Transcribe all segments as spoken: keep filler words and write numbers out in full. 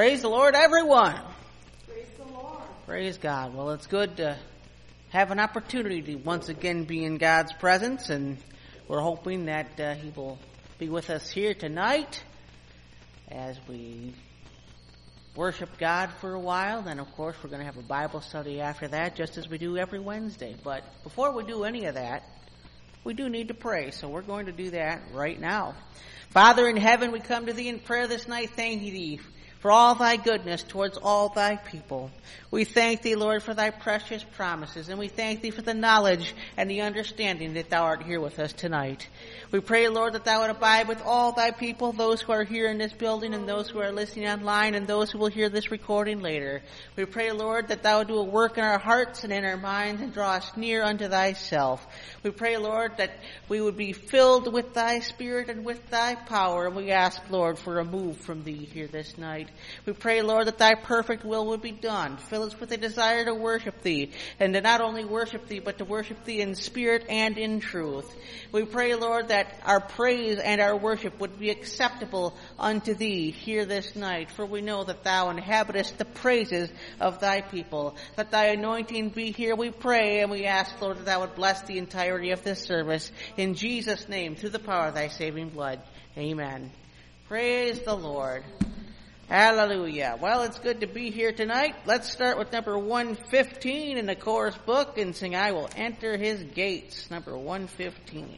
Praise the Lord, everyone. Praise the Lord. Praise God. Well, it's good to have an opportunity to once again be in God's presence, and we're hoping that uh, He will be with us here tonight as we worship God for a while. Then, of course, we're going to have a Bible study after that, just as we do every Wednesday. But before we do any of that, we do need to pray, so we're going to do that right now. Father in heaven, we come to Thee in prayer this night, thanking Thee for all Thy goodness towards all Thy people. We thank Thee, Lord, for Thy precious promises, and we thank Thee for the knowledge and the understanding that Thou art here with us tonight. We pray, Lord, that Thou would abide with all Thy people, those who are here in this building and those who are listening online and those who will hear this recording later. We pray, Lord, that Thou would do a work in our hearts and in our minds and draw us near unto Thyself. We pray, Lord, that we would be filled with Thy Spirit and with Thy power, and we ask, Lord, for a move from Thee here this night. We pray, Lord, that Thy perfect will would be done. Fill us with a desire to worship Thee, and to not only worship Thee, but to worship Thee in spirit and in truth. We pray, Lord, that our praise and our worship would be acceptable unto Thee here this night, for we know that Thou inhabitest the praises of Thy people. Let Thy anointing be here, we pray, and we ask, Lord, that Thou would bless the entirety of this service. In Jesus' name, through the power of Thy saving blood. Amen. Praise the Lord. Hallelujah. Well, it's good to be here tonight. Let's start with number one fifteen in the chorus book and sing I Will Enter His Gates, number one fifteen.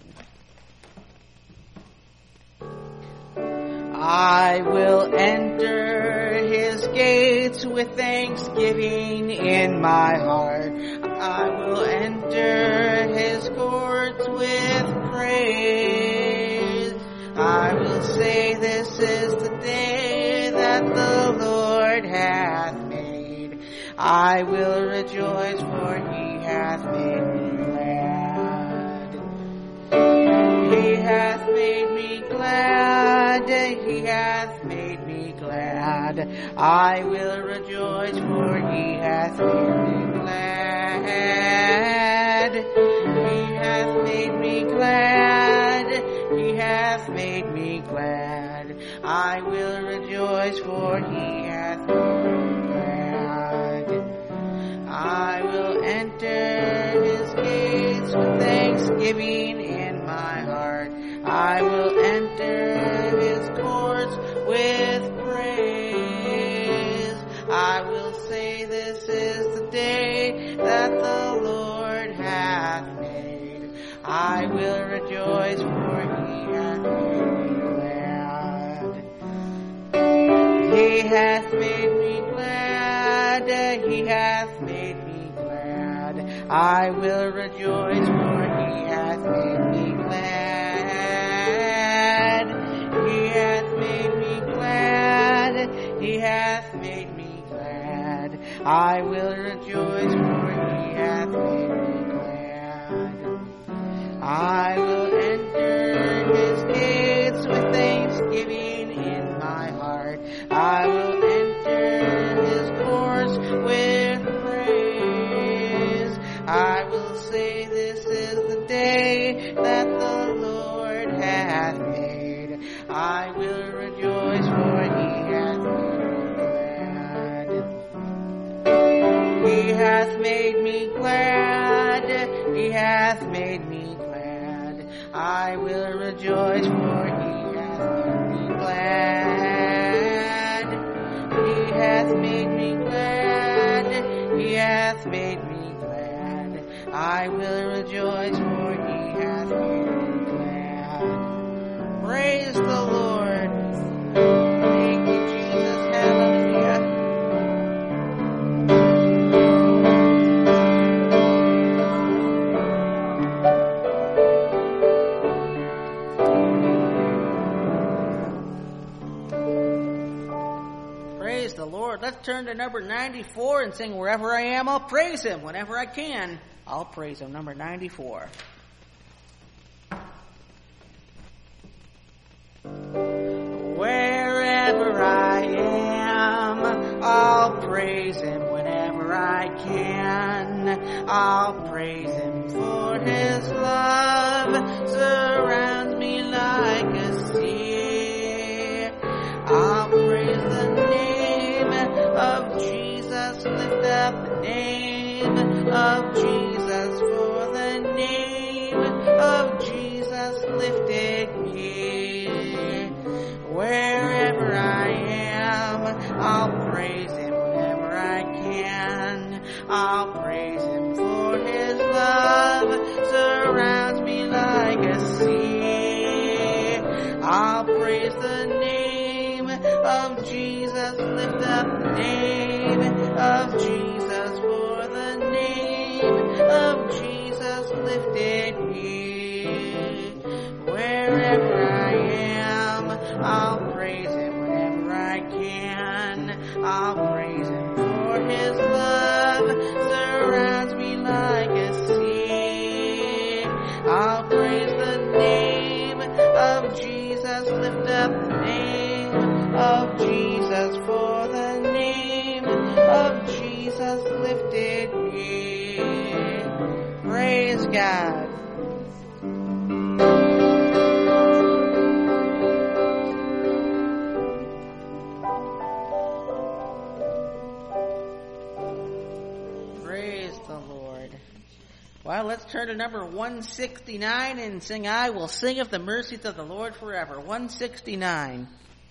I will enter His gates with thanksgiving in my heart. I will enter His courts with praise. I will say this is the day that the Lord hath made. I will rejoice, for He hath made me glad. He hath made me glad. He hath made me glad. I will rejoice, for He hath made me glad. He hath made me glad. He hath made me glad. I will rejoice, for He hath made me glad. I will enter His gates with thanksgiving in my heart. I will enter His courts with praise. I will say this is the day that the Lord hath made. I will rejoice, for He hath made me glad. He hath made me glad. He hath made me glad. I will rejoice, for He hath made me glad. He hath made me glad. He hath made me glad. I will rejoice, for He hath made me glad. I will enter His gates with thanksgiving in my heart. I will enter His courts with praise. I will say this is the day that the Lord hath made. I will rejoice, for He hath made me glad. He hath made me glad. He hath made me glad. I will rejoice, for He hath made me glad. He hath made me glad. He hath made me glad. I will rejoice, for He hath made me glad. Praise the Lord. Thank you, Jesus. Hallelujah. Praise the Lord. Let's turn to number ninety-four and sing Wherever I Am, I'll Praise Him. Whenever I can, I'll praise Him. Number ninety-four. Wherever I am, I'll praise Him. Whenever I can, I'll praise Him, for His love surrounds me like a sea. I'll praise the name name of Jesus, for the name of Jesus lifted me. Wherever I am, I'll praise him whenever I can. I'll praise him for his love surrounds me like a sea. I'll praise the name of Jesus, lift up the name of Jesus, for the name of Jesus lifted me. Wherever I am, I'll praise him whenever I can. I'll praise him for his love surrounds me like a sea. I'll praise the name of Jesus, lift up the name of Jesus, for the name of Jesus lifted me. Praise God. Praise the Lord. Well, let's turn to number one sixty-nine and sing I Will Sing of the Mercies of the Lord Forever. one sixty-nine.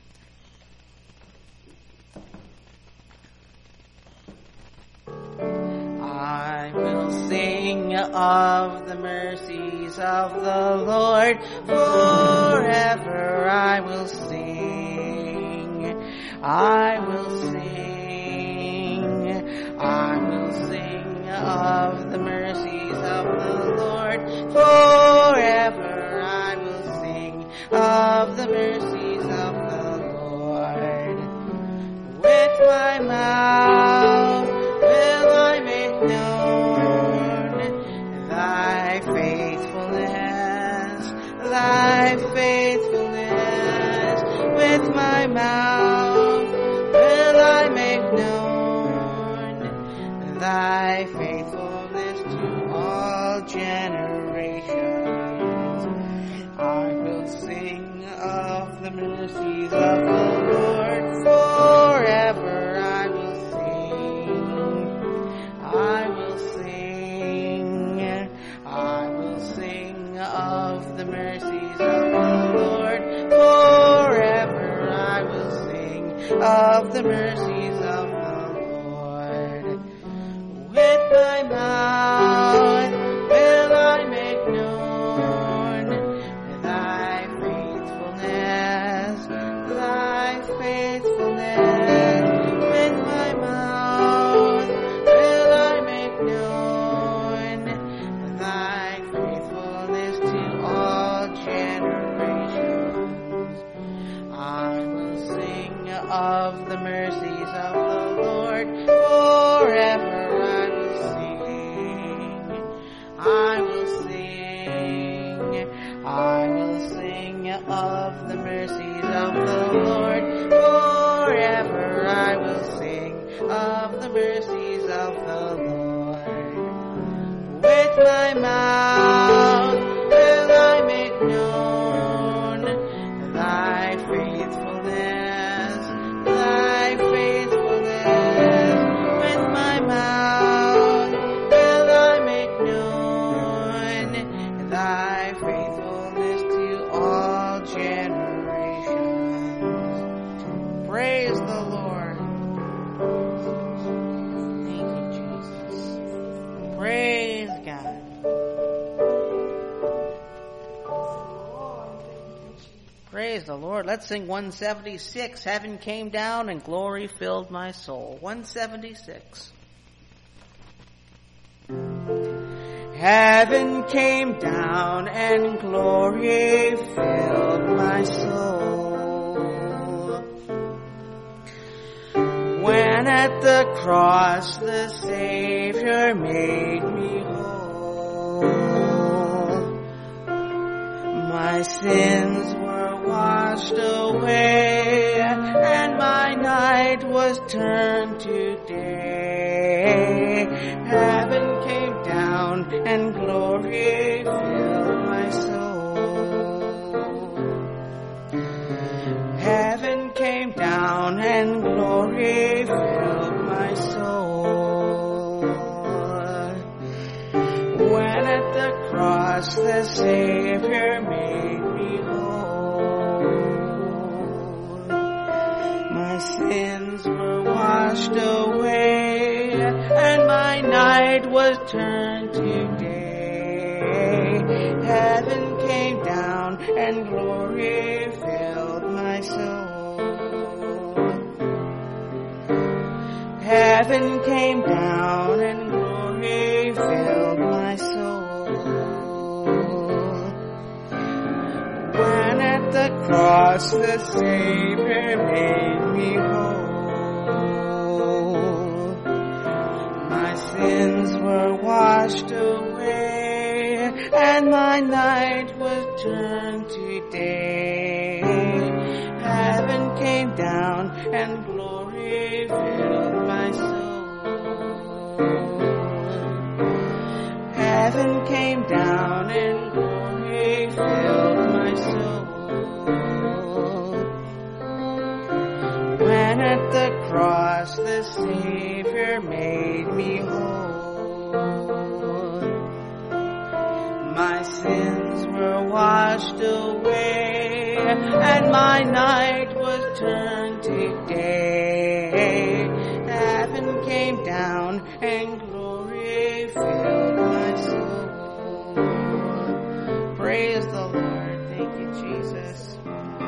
I will sing of the mercies of the Lord forever. I will sing. I will sing. I will sing of the mercies of the Lord forever. I will sing of the mercies of the Lord. With my mouth will I make known thy faithfulness, thy faithfulness. With my mouth will I make known thy faithfulness to all generations. I will sing of the mercies of the Lord forever. I will sing. I will sing. I will sing of the mercies of the Lord forever. I will sing of the mercies of the Lord. With my mouth will I make known thy faithfulness, thy faithfulness. With my mouth will I make known thy faithfulness to all generations. I will sing of the mercies of the Lord forever. I will sing, I will sing of the mercies of the Lord forever. I will sing of the mercies of the Lord. With my mouth will I make known thy faithfulness, thy faithfulness. With my mouth will I make known thy faithfulness to all generations. Praise the Lord. Thank you, Jesus. Praise God. Praise the Lord. Let's sing one seventy-six. Heaven came down and glory filled my soul. one seventy-six. Heaven came down and glory filled my soul. When at the cross the Savior made me whole, my sins were washed away and my night was turned to day. Heaven came down and glory filled my soul. Heaven came down and glory filled my soul. cross the Savior made me whole. My sins were washed away, and my night was turned to day. Heaven came down and glory filled my soul. Heaven came down and glory filled my soul. When at the cross the Savior made me whole. My sins were washed away, and my night was turned to day. Heaven came down and glory filled my soul. Heaven came down and glory filled my soul. When at the cross the Savior made me whole. My sins were washed away, and my night was turned to day. Heaven came down and glory filled my soul. Praise the Lord. Thank you, Jesus.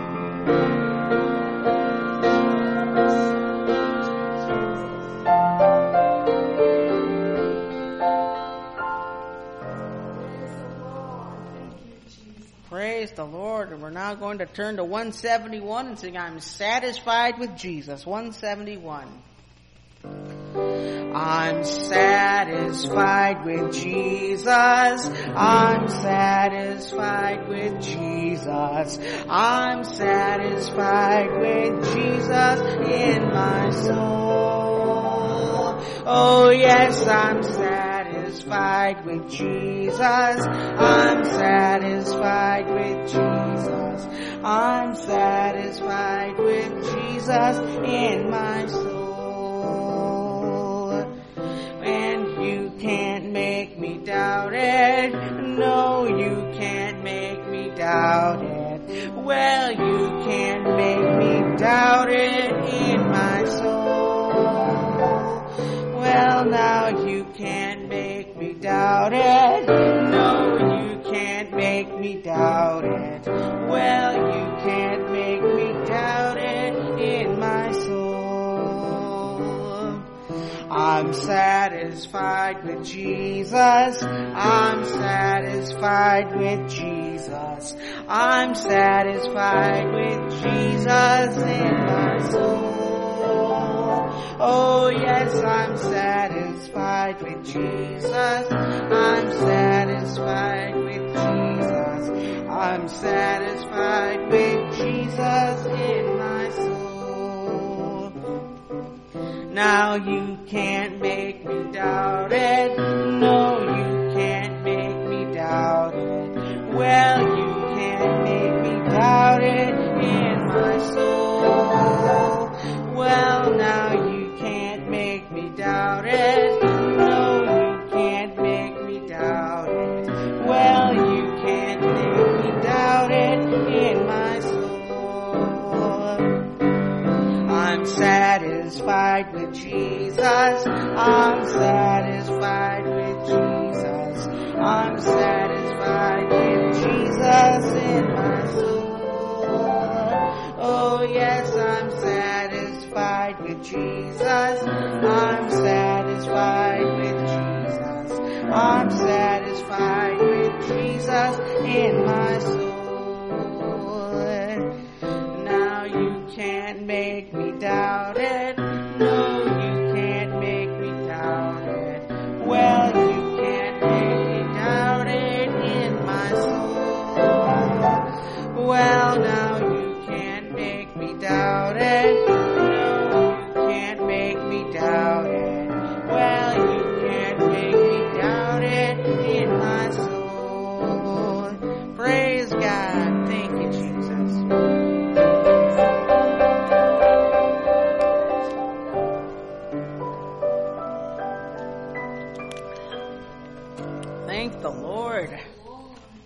Praise the Lord. And we're now going to turn to one seventy-one and sing, I'm Satisfied with Jesus. one seventy-one. I'm satisfied with Jesus. I'm satisfied with Jesus. I'm satisfied with Jesus in my soul. Oh yes, I'm satisfied with Jesus. I'm satisfied with Jesus. I'm satisfied with Jesus in my soul. And you can't make me doubt it. No, you can't make me doubt it. Well, you can't make me doubt it in my soul. Well, now you can't make me doubt it. No, you can't make me doubt it. Well, you can't make me doubt it in my soul. I'm satisfied with Jesus. I'm satisfied with Jesus. I'm satisfied with Jesus in my soul. Oh yes, I'm satisfied with Jesus. I'm satisfied with Jesus. I'm satisfied with Jesus in my soul. Now you can't make me doubt it. No, you can't make me doubt it. Well, you can't make me doubt it in my soul. Well, now you can't make me doubt it. No, you can't make me doubt it. Well, you can't make me doubt it in my soul. I'm satisfied with Jesus. I'm satisfied with Jesus. I'm satisfied with Jesus in my soul. Oh yes, I'm satisfied with Jesus. I'm satisfied with Jesus. I'm satisfied with Jesus in my soul. Now you can't make me doubt it. No, you can't make me doubt it. Well, you can't make me doubt it in my soul. Well, now you can't make me doubt it. No, you can't make me doubt it. Well, you can't make me doubt it in my soul. Praise God. Thank you, Jesus. Thank the Lord.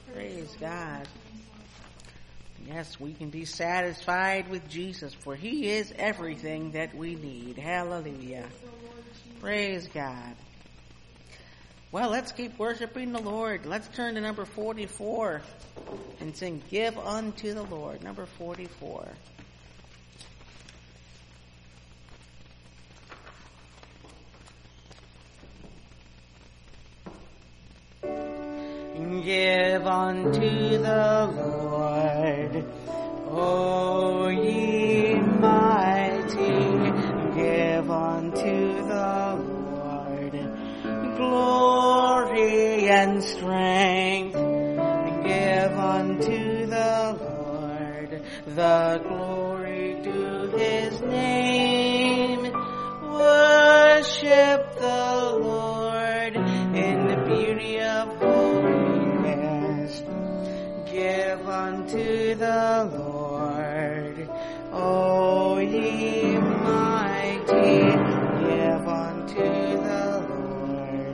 God. Yes, we can be satisfied with Jesus, for He is everything that we need. Hallelujah. Praise God. Well, let's keep worshiping the Lord. Let's turn to number forty-four and sing, Give Unto the Lord. Number forty-four. Give unto the Lord, O ye mighty, give unto the Lord glory and strength. Give unto the Lord the glory to His name. Worship the Lord in the beauty of holiness. Give unto the Lord, O ye mighty, give unto the Lord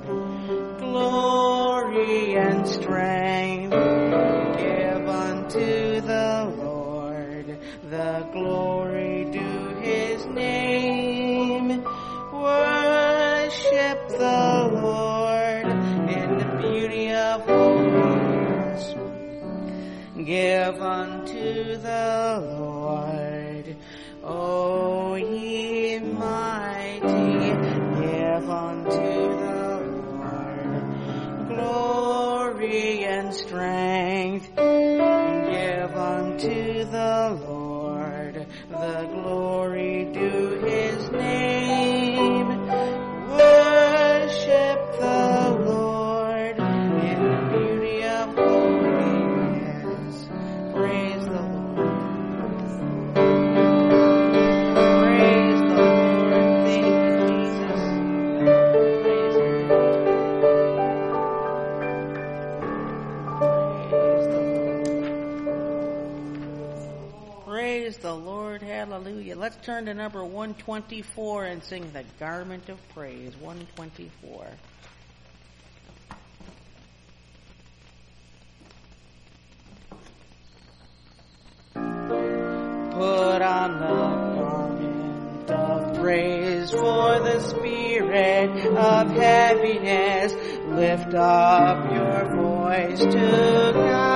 glory and strength. Give unto the Lord the glory due His name. Worship the Lord in the beauty of holiness. Give unto the Lord, O ye mighty, give unto the Lord glory and strength. Give unto the Lord the glory due His name. Worship the Lord in the beauty of holiness. Praise the Lord. Praise the Lord. Thank you, Jesus. Praise the Lord. Praise the Lord. Hallelujah. Let's turn to number one twenty-four and sing the Garment of Praise. one twenty-four. Put on the garment of praise for the spirit of heaviness. Lift up your voice to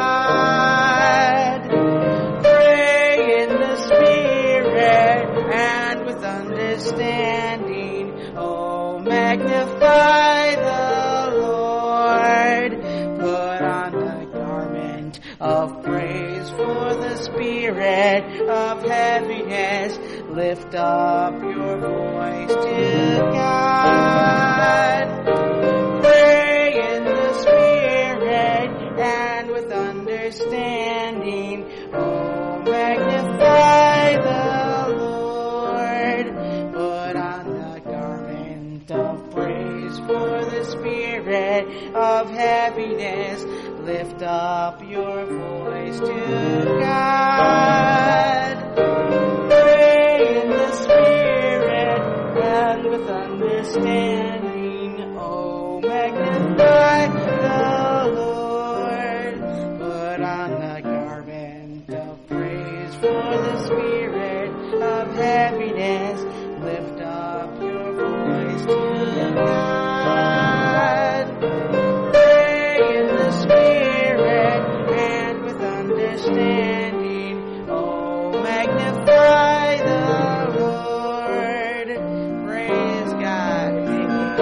God. Pray in the spirit and with understanding. Oh, magnify the Lord. Put on the garment of praise for the spirit of heaviness. Lift up your voice to God. Pray in the spirit and with understanding. Oh, magnify the Lord. Put on the garment of praise for the spirit of heaviness. Lift up your voice to God. Pray in the spirit and with understanding. Oh, magnify the Lord. Put on the garment of praise for the spirit of heaviness. Lift up your voice to God. Pray in the spirit and with understanding. Oh, magnify the Lord. Praise God. Thank you,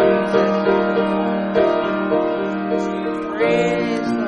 Jesus. Praise the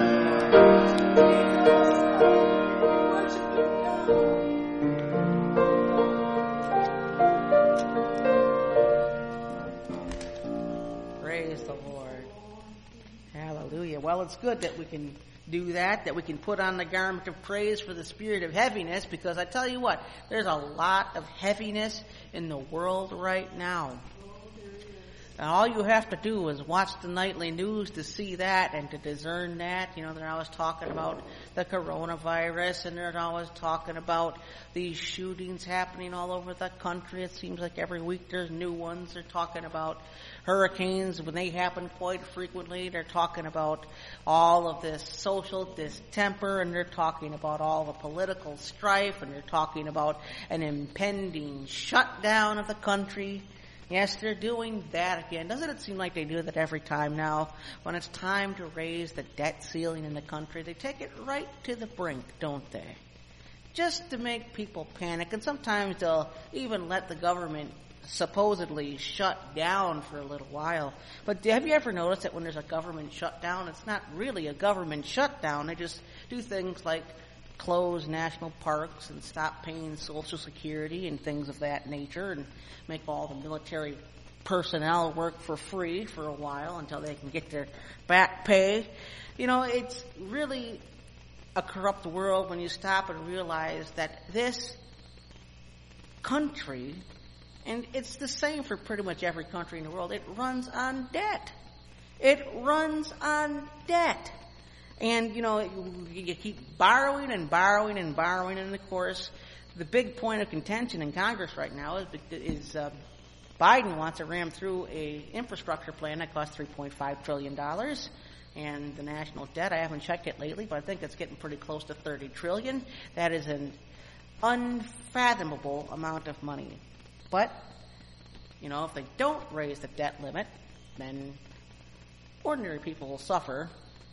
Lord. Praise the Lord. Hallelujah. Well, it's good that we can do that, that we can put on the garment of praise for the spirit of heaviness, because I tell you what, there's a lot of heaviness in the world right now. And all you have to do is watch the nightly news to see that and to discern that. You know, they're always talking about the coronavirus, and they're always talking about these shootings happening all over the country. It seems like every week there's new ones. They're talking about hurricanes when they happen quite frequently. They're talking about all of this social distemper, and they're talking about all the political strife, and they're talking about an impending shutdown of the country. Yes, they're doing that again. Doesn't it seem like they do that every time now? When it's time to raise the debt ceiling in the country, they take it right to the brink, don't they? Just to make people panic. And sometimes they'll even let the government supposedly shut down for a little while. But have you ever noticed that when there's a government shutdown, it's not really a government shutdown. They just do things like close national parks and stop paying Social Security and things of that nature, and make all the military personnel work for free for a while until they can get their back pay. You know, it's really a corrupt world when you stop and realize that this country, and it's the same for pretty much every country in the world, it runs on debt. It runs on debt. And, you know, you keep borrowing and borrowing and borrowing, and of course, the big point of contention in Congress right now is, is uh, Biden wants to ram through a infrastructure plan that costs three point five trillion dollars. And the national debt, I haven't checked it lately, but I think it's getting pretty close to thirty trillion dollars. That is an unfathomable amount of money. But, you know, if they don't raise the debt limit, then ordinary people will suffer.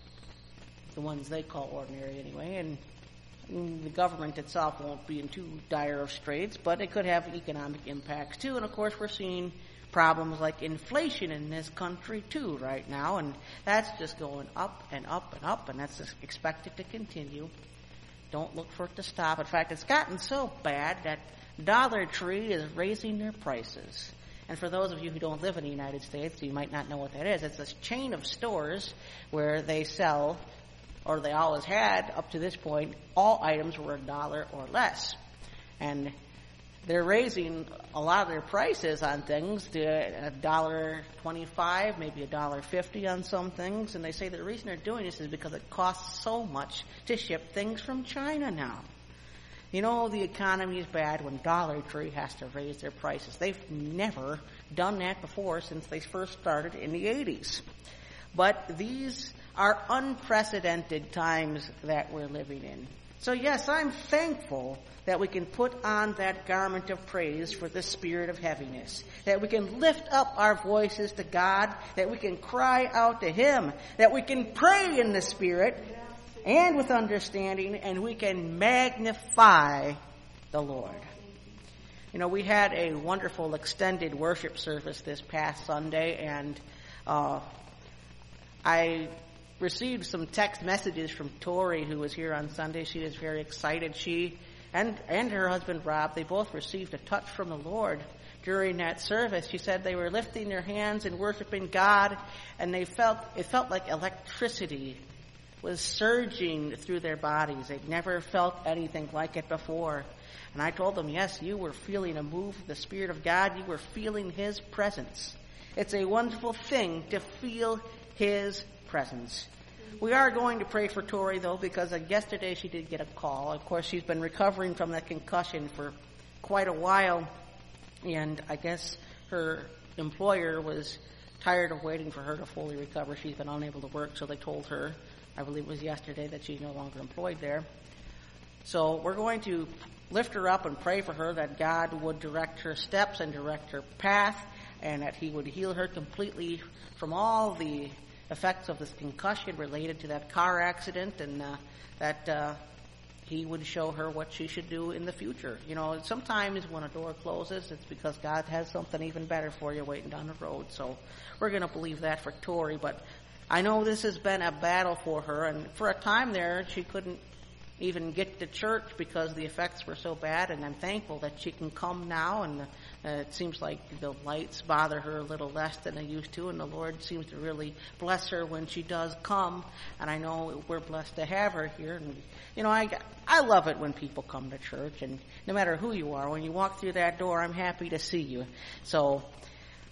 The ones they call ordinary anyway, and the government itself won't be in too dire of straits, but it could have economic impacts too. And of course, we're seeing problems like inflation in this country too right now, and that's just going up and up and up, and that's expected to continue. Don't look for it to stop. In fact, it's gotten so bad that Dollar Tree is raising their prices. And for those of you who don't live in the United States, you might not know what that is. It's a chain of stores where they sell, or they always had up to this point, all items were a dollar or less. And they're raising a lot of their prices on things to a dollar twenty-five, maybe a dollar fifty on some things. And they say the reason they're doing this is because it costs so much to ship things from China now. You know, the economy is bad when Dollar Tree has to raise their prices. They've never done that before since they first started in the eighties. But these are unprecedented times that we're living in. So yes, I'm thankful that we can put on that garment of praise for the spirit of heaviness, that we can lift up our voices to God, that we can cry out to Him, that we can pray in the Spirit and with understanding, and we can magnify the Lord. You know, we had a wonderful extended worship service this past Sunday, and uh, I received some text messages from Tori, who was here on Sunday. She is very excited. She and and her husband Rob, they both received a touch from the Lord during that service. She said they were lifting their hands and worshiping God, and they felt it felt like electricity was surging through their bodies. They'd never felt anything like it before. And I told them, yes, you were feeling a move of the Spirit of God. You were feeling His presence. It's a wonderful thing to feel His presence. We are going to pray for Tori, though, because uh, yesterday she did get a call. Of course, she's been recovering from that concussion for quite a while, and I guess her employer was tired of waiting for her to fully recover. She's been unable to work, so they told her, I believe it was yesterday, that she's no longer employed there. So we're going to lift her up and pray for her that God would direct her steps and direct her path, and that He would heal her completely from all the effects of this concussion related to that car accident, and uh, that uh, He would show her what she should do in the future. You know, sometimes when a door closes, it's because God has something even better for you waiting down the road. So we're going to believe that for Tori, but I know this has been a battle for her, and for a time there, she couldn't even get to church because the effects were so bad, and I'm thankful that she can come now, and uh, it seems like the lights bother her a little less than they used to, and the Lord seems to really bless her when she does come, and I know we're blessed to have her here. And you know, I, I love it when people come to church, and no matter who you are, when you walk through that door, I'm happy to see you. So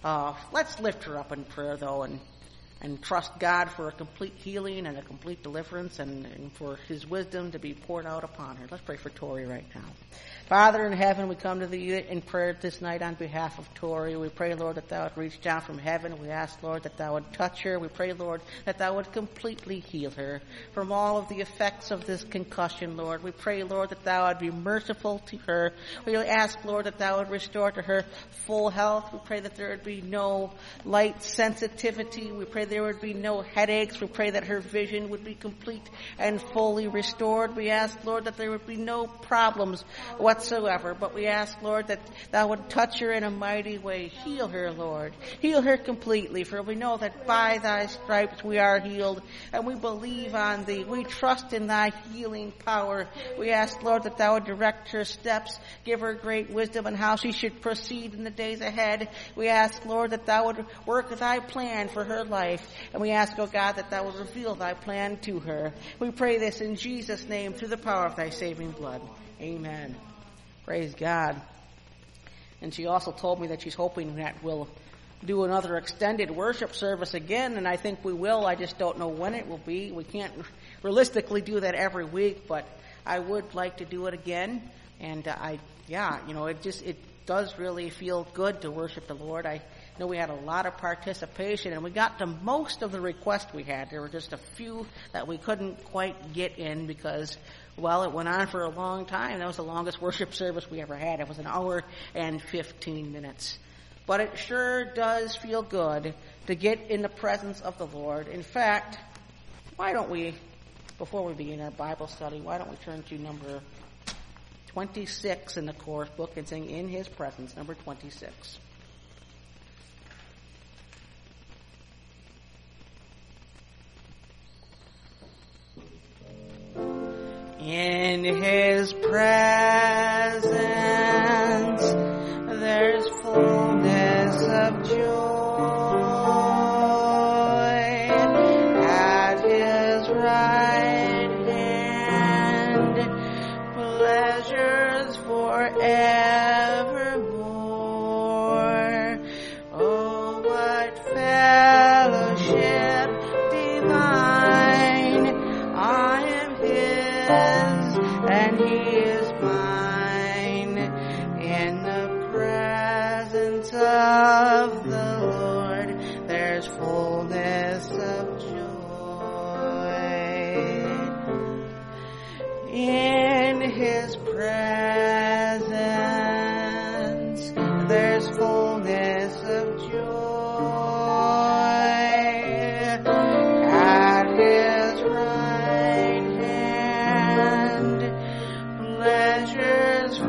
Uh, let's lift her up in prayer, though, and and trust God for a complete healing and a complete deliverance and, and for his wisdom to be poured out upon her. Let's pray for Tori right now. Father in heaven, we come to thee in prayer this night on behalf of Tori. We pray, Lord, that thou would reach down from heaven. We ask, Lord, that thou would touch her. We pray, Lord, that thou would completely heal her from all of the effects of this concussion, Lord. We pray, Lord, that thou would be merciful to her. We ask, Lord, that thou would restore to her full health. We pray that there would be no light sensitivity. We pray there would be no headaches. We pray that her vision would be complete and fully restored. We ask, Lord, that there would be no problems whatsoever. But we ask, Lord, that thou would touch her in a mighty way. Heal her, Lord. Heal her completely, for we know that by thy stripes we are healed, and we believe on thee. We trust in thy healing power. We ask, Lord, that thou would direct her steps, give her great wisdom on how she should proceed in the days ahead. We ask, Lord, that thou would work thy plan for her life, and we ask, oh God, that thou would reveal thy plan to her. We pray this in Jesus' name through the power of thy saving blood. Amen. Praise God. And she also told me that she's hoping that we'll do another extended worship service again, and I think we will. I just don't know when it will be. We can't realistically do that every week, but I would like to do it again. And uh, I, yeah, you know, it just, it does really feel good to worship the Lord. I know we had a lot of participation, and we got to most of the requests we had. There were just a few that we couldn't quite get in because, well, it went on for a long time. That was the longest worship service we ever had. It was an hour and fifteen minutes. But it sure does feel good to get in the presence of the Lord. In fact, why don't we, before we begin our Bible study, why don't we turn to number twenty-six in the chorus book and sing In His Presence, number twenty-six. In His presence, there's fullness of joy. At His right hand, pleasures forevermore. Oh, what fellowship divine! I am His, and He is mine. In the presence of the Lord, there's fullness of joy. In His presence, there's fullness of joy. At His right hand, pleasures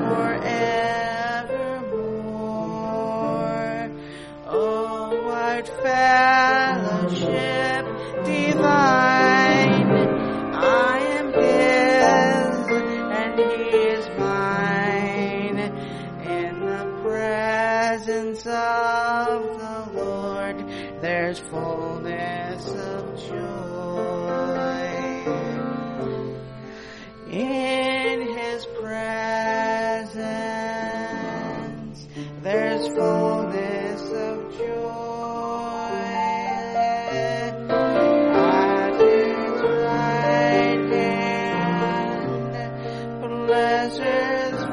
forevermore. Oh, what fellowship divine! I am His, and He is mine. In the presence of the Lord, there's fullness of joy. In His presence, there's fullness of joy. At His right hand, pleasures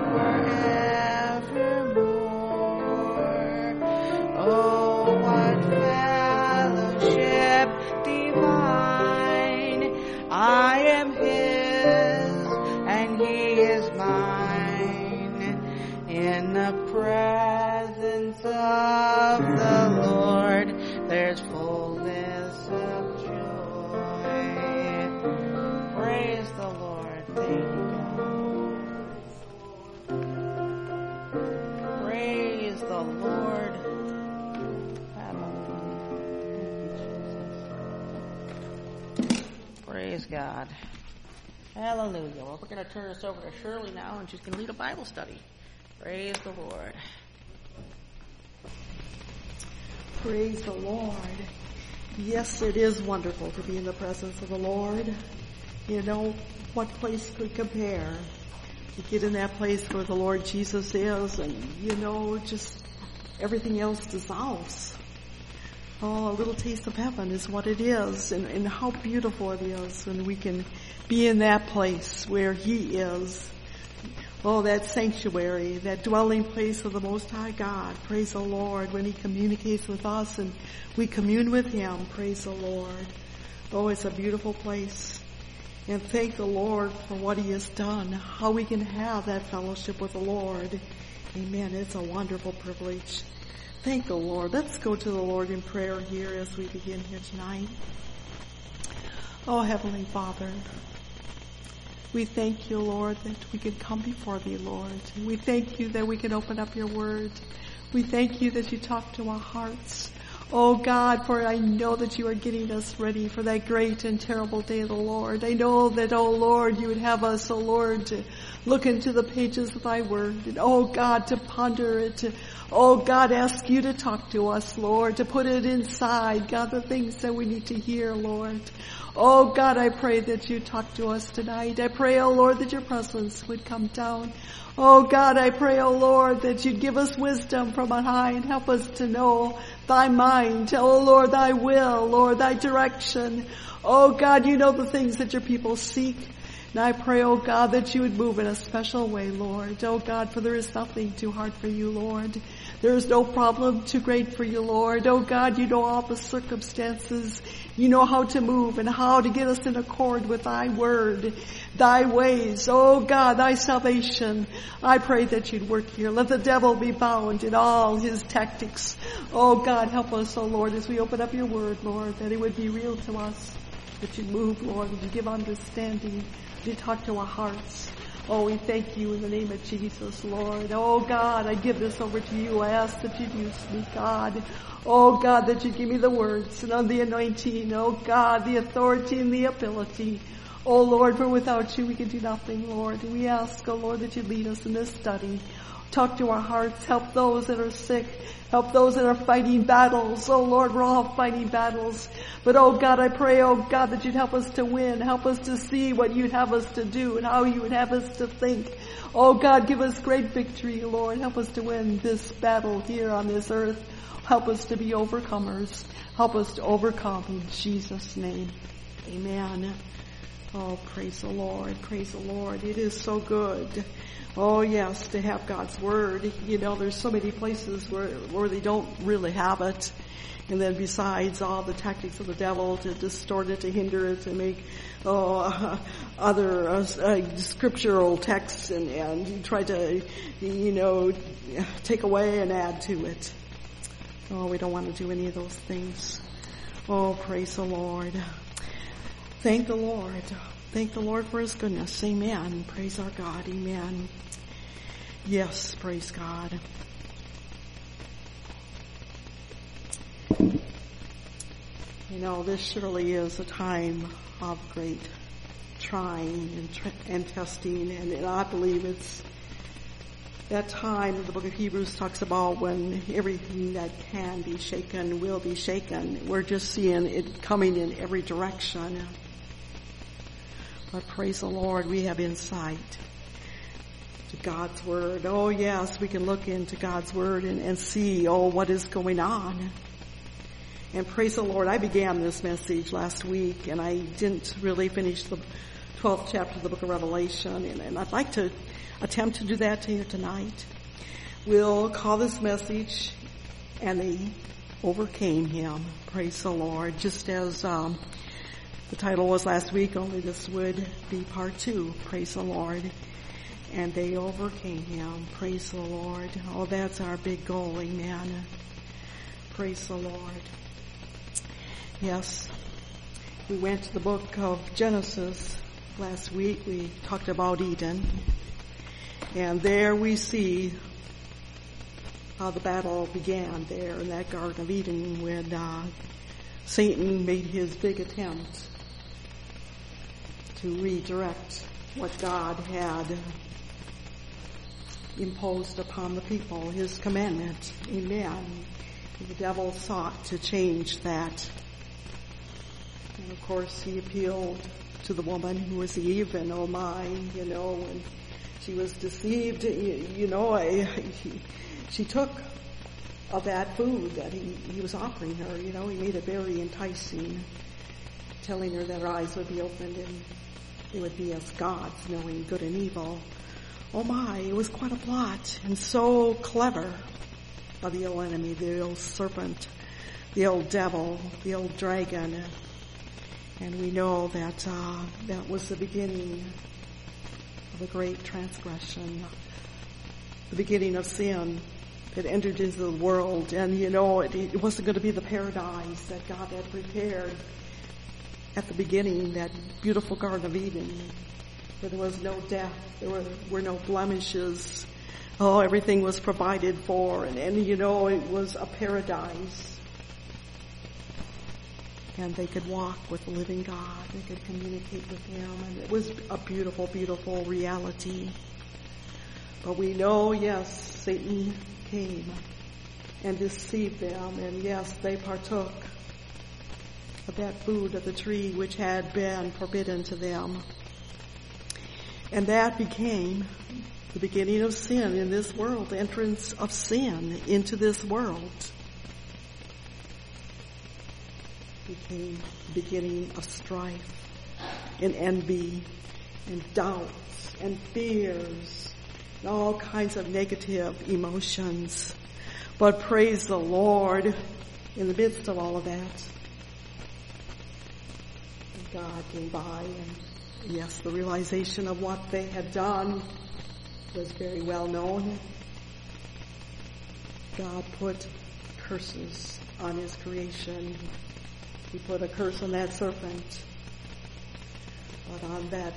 forevermore. Oh, what fellowship divine! I am His, and He is mine. In the presence of the Lord, there's fullness of joy. Praise the Lord. Thank you, God. Praise the Lord. Hallelujah. Praise God. Hallelujah. Well, we're going to turn this over to Shirley now, and she's going to lead a Bible study. Praise the Lord. Praise the Lord. Yes, it is wonderful to be in the presence of the Lord. You know, what place could compare? You get in that place where the Lord Jesus is, and, you know, just everything else dissolves. Oh, a little taste of heaven is what it is, and, and how beautiful it is when we can be in that place where He is. Oh, that sanctuary, that dwelling place of the Most High God. Praise the Lord, when He communicates with us and we commune with Him. Praise the Lord. Oh, it's a beautiful place. And thank the Lord for what He has done, how we can have that fellowship with the Lord. Amen. It's a wonderful privilege. Thank the Lord. Let's go to the Lord in prayer here as we begin here tonight. Oh, Heavenly Father, we thank You, Lord, that we can come before Thee, Lord. We thank You that we can open up Your Word. We thank You that You talk to our hearts. Oh God, for I know that You are getting us ready for that great and terrible day of the Lord. I know that, oh Lord, You would have us, oh Lord, to look into the pages of Thy Word. And oh God, to ponder it. To, oh God, ask You to talk to us, Lord, to put it inside, God, the things that we need to hear, Lord. Oh God, I pray that You talk to us tonight. I pray, oh Lord, that Your presence would come down. Oh God, I pray, oh Lord, that You'd give us wisdom from on high and help us to know Thy mind. Oh Lord, Thy will, Lord, Thy direction. Oh God, You know the things that Your people seek. And I pray, oh God, that You would move in a special way, Lord. Oh God, for there is nothing too hard for You, Lord. There is no problem too great for You, Lord. Oh God, You know all the circumstances. You know how to move and how to get us in accord with Thy word, Thy ways. Oh God, Thy salvation. I pray that You'd work here. Let the devil be bound in all his tactics. Oh God, help us, oh Lord, as we open up Your word, Lord, that it would be real to us. That You'd move, Lord, that You'd give understanding. That You'd talk to our hearts. Oh, we thank You in the name of Jesus, Lord. Oh God, I give this over to You. I ask that You'd use me, God. Oh God, that You give me the words and on the anointing. Oh God, the authority and the ability. Oh Lord, for without You we can do nothing, Lord. And we ask, oh Lord, that You lead us in this study. Talk to our hearts. Help those that are sick. Help those that are fighting battles. Oh Lord, we're all fighting battles. But oh God, I pray, oh God, that You'd help us to win. Help us to see what You'd have us to do and how You would have us to think. Oh God, give us great victory, Lord. Help us to win this battle here on this earth. Help us to be overcomers. Help us to overcome in Jesus' name. Amen. Oh, praise the Lord. Praise the Lord. It is so good. Oh, yes, to have God's Word. You know, there's so many places where, where they don't really have it. And then besides all the tactics of the devil to distort it, to hinder it, to make oh, uh, other uh, uh, scriptural texts and, and try to, you know, take away and add to it. Oh, we don't want to do any of those things. Oh, praise the Lord. Thank the Lord. Thank the Lord for His goodness. Amen. Praise our God. Amen. Yes, praise God. You know, this surely is a time of great trying and, tr- and testing, and, and I believe it's that time the book of Hebrews talks about when everything that can be shaken will be shaken. We're just seeing it coming in every direction. But praise the Lord, we have insight to God's Word. Oh yes, we can look into God's Word and, and see, oh, what is going on. And praise the Lord, I began this message last week and I didn't really finish the twelfth chapter of the book of Revelation, and, and I'd like to attempt to do that here tonight. We'll call this message, and they overcame him. Praise the Lord. Just as um, the title was last week, only this would be part two. Praise the Lord. And they overcame him. Praise the Lord. Oh, that's our big goal. Amen. Praise the Lord. Yes, we went to the book of Genesis last week. We talked about Eden. And there we see how the battle began there in that Garden of Eden when uh, Satan made his big attempt to redirect what God had imposed upon the people, His commandment. Amen. The devil sought to change that. And of course he appealed to the woman who was Eve, and oh my, you know, and she was deceived, you, you know, I, she took of that food that he, he was offering her. You know, he made it very enticing, telling her that her eyes would be opened and they would be as gods, knowing good and evil. Oh my, it was quite a plot, and so clever by the old enemy, the old serpent, the old devil, the old dragon. And we know that uh, that was the beginning of a great transgression, the beginning of sin that entered into the world. And you know, it, it wasn't going to be the paradise that God had prepared at the beginning, that beautiful Garden of Eden, where there was no death, there were, were no blemishes. Oh, everything was provided for, and, and you know, it was a paradise. And they could walk with the living God. They could communicate with Him, and it was a beautiful, beautiful reality. But we know, yes, Satan came and deceived them, and yes, they partook of that food of the tree which had been forbidden to them. And that became the beginning of sin in this world, the entrance of sin into this world. Became the beginning of strife and envy and doubts and fears and all kinds of negative emotions. But praise the Lord, in the midst of all of that, God came by, and yes, the realization of what they had done was very well known. God put curses on His creation. He put a curse on that serpent. But on that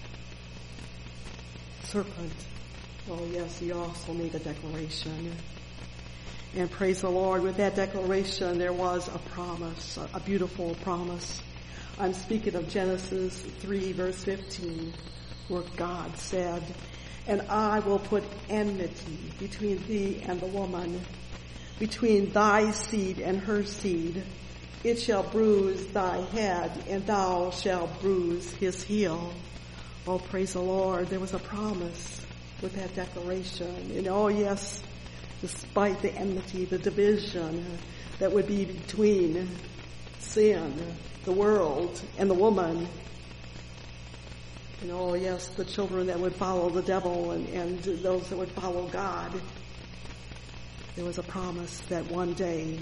serpent, oh yes, He also made a declaration. And praise the Lord, with that declaration there was a promise, a beautiful promise. I'm speaking of Genesis three, verse fifteen, where God said, "And I will put enmity between thee and the woman, between thy seed and her seed. It shall bruise thy head, and thou shalt bruise his heel." Oh, praise the Lord. There was a promise with that declaration. And oh, yes, despite the enmity, the division that would be between sin, the world, and the woman. And oh, yes, the children that would follow the devil and, and those that would follow God. There was a promise that one day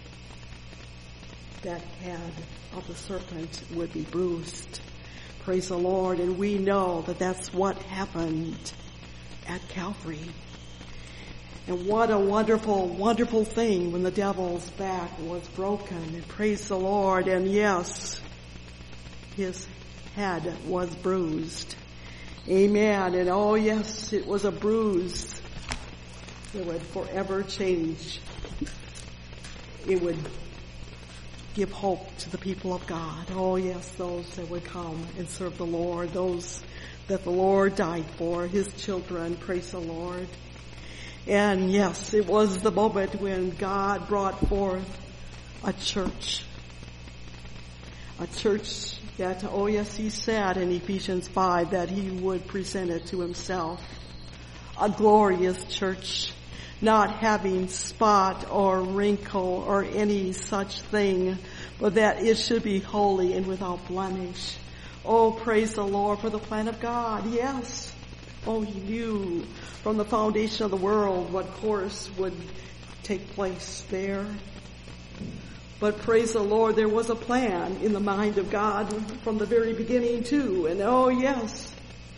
that head of the serpent would be bruised. Praise the Lord. And we know that that's what happened at Calvary. And what a wonderful, wonderful thing when the devil's back was broken. And praise the Lord. And yes, his head was bruised. Amen. And oh yes, it was a bruise that would forever change. It would give hope to the people of God. Oh yes, those that would come and serve the Lord, those that the Lord died for, His children. Praise the Lord. And yes, it was the moment when God brought forth a church. A church that, oh yes, He said in Ephesians five that He would present it to Himself. A glorious church, not having spot or wrinkle or any such thing, but that it should be holy and without blemish. Oh, praise the Lord for the plan of God. Yes. Oh, He knew from the foundation of the world what course would take place there. But praise the Lord, there was a plan in the mind of God from the very beginning too. And oh yes.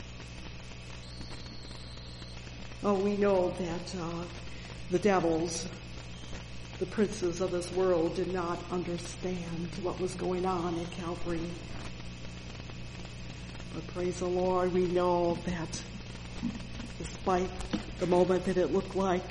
Oh, we know that uh, the devils, the princes of this world, did not understand what was going on at Calvary. But praise the Lord, we know that despite the moment that it looked like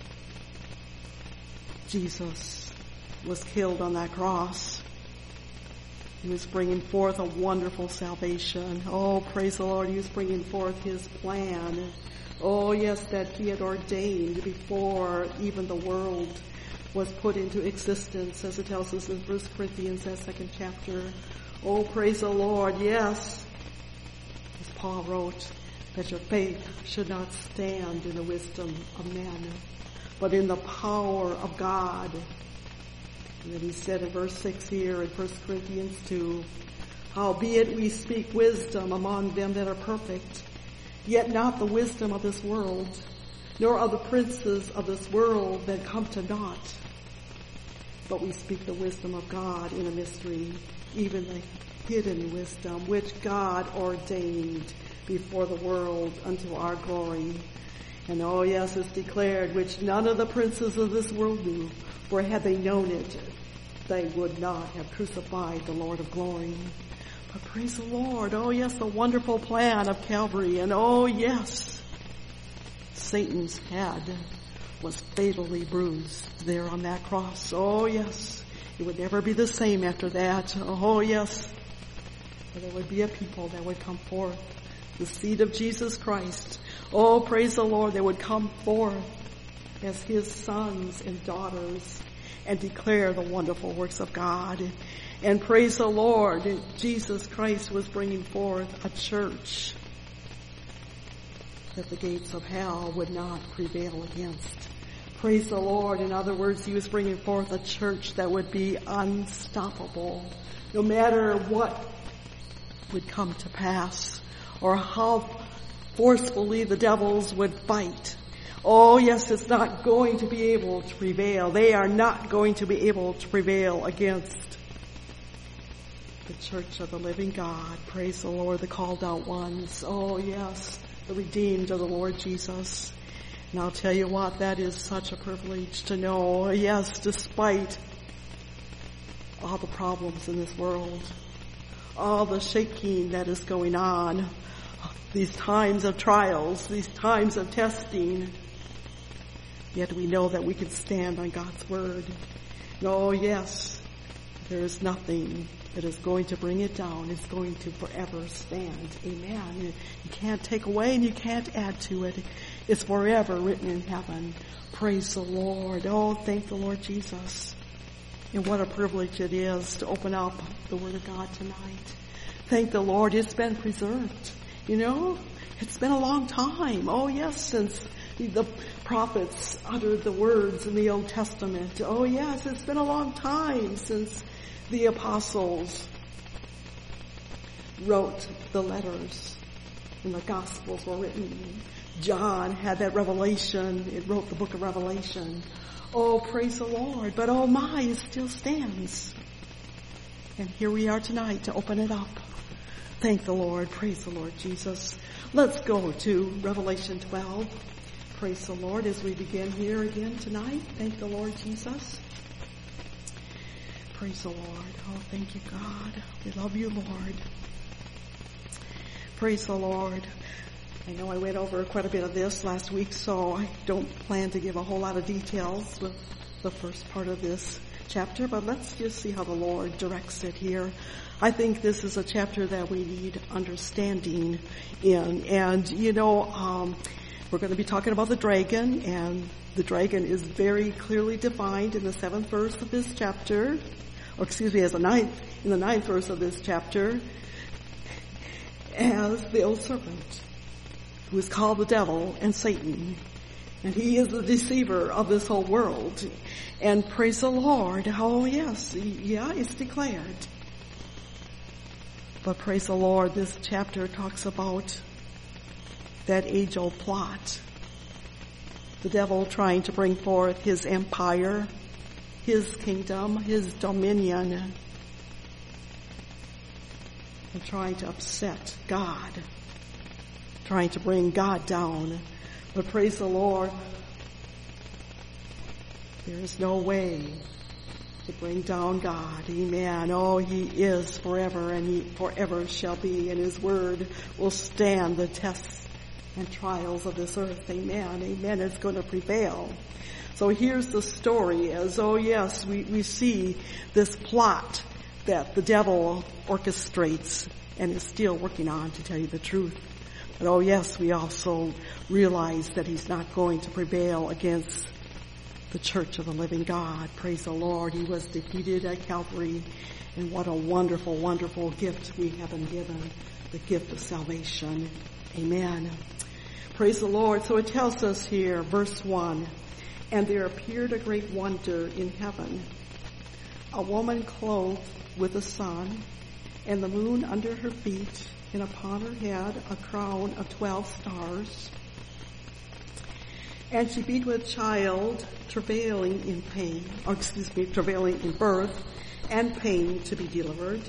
Jesus was killed on that cross, He was bringing forth a wonderful salvation. Oh, praise the Lord, He was bringing forth His plan. Oh, yes, that He had ordained before even the world was put into existence, as it tells us in First Corinthians, that second chapter. Oh, praise the Lord, yes. As Paul wrote, that your faith should not stand in the wisdom of men, but in the power of God. And then he said in verse six here in First Corinthians two, howbeit we speak wisdom among them that are perfect, yet not the wisdom of this world, nor of the princes of this world that come to naught. But we speak the wisdom of God in a mystery, even the hidden wisdom, which God ordained before the world unto our glory. And oh yes, it's declared, which none of the princes of this world knew, for had they known it, they would not have crucified the Lord of glory. But praise the Lord, oh yes, the wonderful plan of Calvary, and oh yes, Satan's head was fatally bruised there on that cross. Oh yes, it would never be the same after that. Oh yes, but there would be a people that would come forth, the seed of Jesus Christ. Oh, praise the Lord, they would come forth as his sons and daughters and declare the wonderful works of God. And praise the Lord, Jesus Christ was bringing forth a church that the gates of hell would not prevail against. Praise the Lord. In other words, he was bringing forth a church that would be unstoppable, no matter what would come to pass or how forcefully the devils would fight. Oh yes, it's not going to be able to prevail. They are not going to be able to prevail against the church of the living God. Praise the Lord, the called out ones. Oh yes, the redeemed of the Lord Jesus. And I'll tell you what, that is such a privilege to know. Yes, despite all the problems in this world, all the shaking that is going on, these times of trials, these times of testing, yet we know that we can stand on God's word. And oh yes, there is nothing that is going to bring it down. It's going to forever stand. Amen. You can't take away and you can't add to it. It's forever written in heaven. Praise the Lord. Oh, thank the Lord Jesus. And what a privilege it is to open up the Word of God tonight. Thank the Lord. It's been preserved. You know, it's been a long time. Oh yes, since the prophets uttered the words in the Old Testament. Oh yes, it's been a long time since the apostles wrote the letters and the Gospels were written. John had that revelation. It wrote the book of Revelation. Oh, praise the Lord. But oh my, it still stands. And here we are tonight to open it up. Thank the Lord. Praise the Lord Jesus. Let's go to Revelation twelve. Praise the Lord as we begin here again tonight. Thank the Lord Jesus. Praise the Lord. Oh, thank you, God. We love you, Lord. Praise the Lord. I know I went over quite a bit of this last week, so I don't plan to give a whole lot of details with the first part of this chapter, but let's just see how the Lord directs it here. I think this is a chapter that we need understanding in. And, you know, um, we're going to be talking about the dragon, and the dragon is very clearly defined in the seventh verse of this chapter, or excuse me, as the ninth, in the ninth verse of this chapter, as the old serpent, who is called the devil and Satan. And he is the deceiver of this whole world. And praise the Lord. Oh yes, yeah, it's declared. But praise the Lord, this chapter talks about that age-old plot. The devil trying to bring forth his empire, his kingdom, his dominion, and trying to upset God, trying to bring God down. But praise the Lord, there is no way to bring down God. Amen. Oh, he is forever, and he forever shall be, and his word will stand the tests and trials of this earth. Amen. Amen. It's going to prevail. So here's the story as, oh yes, we, we see this plot that the devil orchestrates and is still working on, to tell you the truth. But oh yes, we also realize that he's not going to prevail against the church of the living God. Praise the Lord. He was defeated at Calvary, and what a wonderful, wonderful gift we have been given, the gift of salvation. Amen. Praise the Lord. So it tells us here, verse one, And there appeared a great wonder in heaven, a woman clothed with the sun, and the moon under her feet, and upon her head a crown of twelve stars. And she beat with child, travailing in pain, or excuse me, travailing in birth, and pain to be delivered.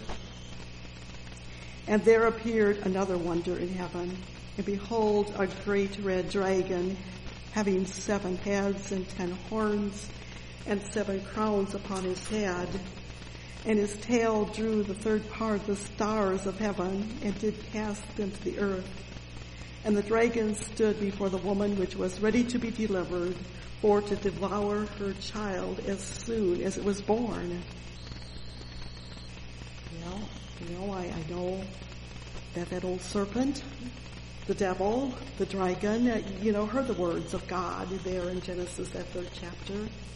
And there appeared another wonder in heaven, and behold, a great red dragon, having seven heads and ten horns, and seven crowns upon his head. And his tail drew the third part of the stars of heaven, and did cast them to the earth. And the dragon stood before the woman which was ready to be delivered, for to devour her child as soon as it was born. Well, you know, I, I know that that old serpent, the devil, the dragon, uh, you know, heard the words of God there in Genesis, that third chapter.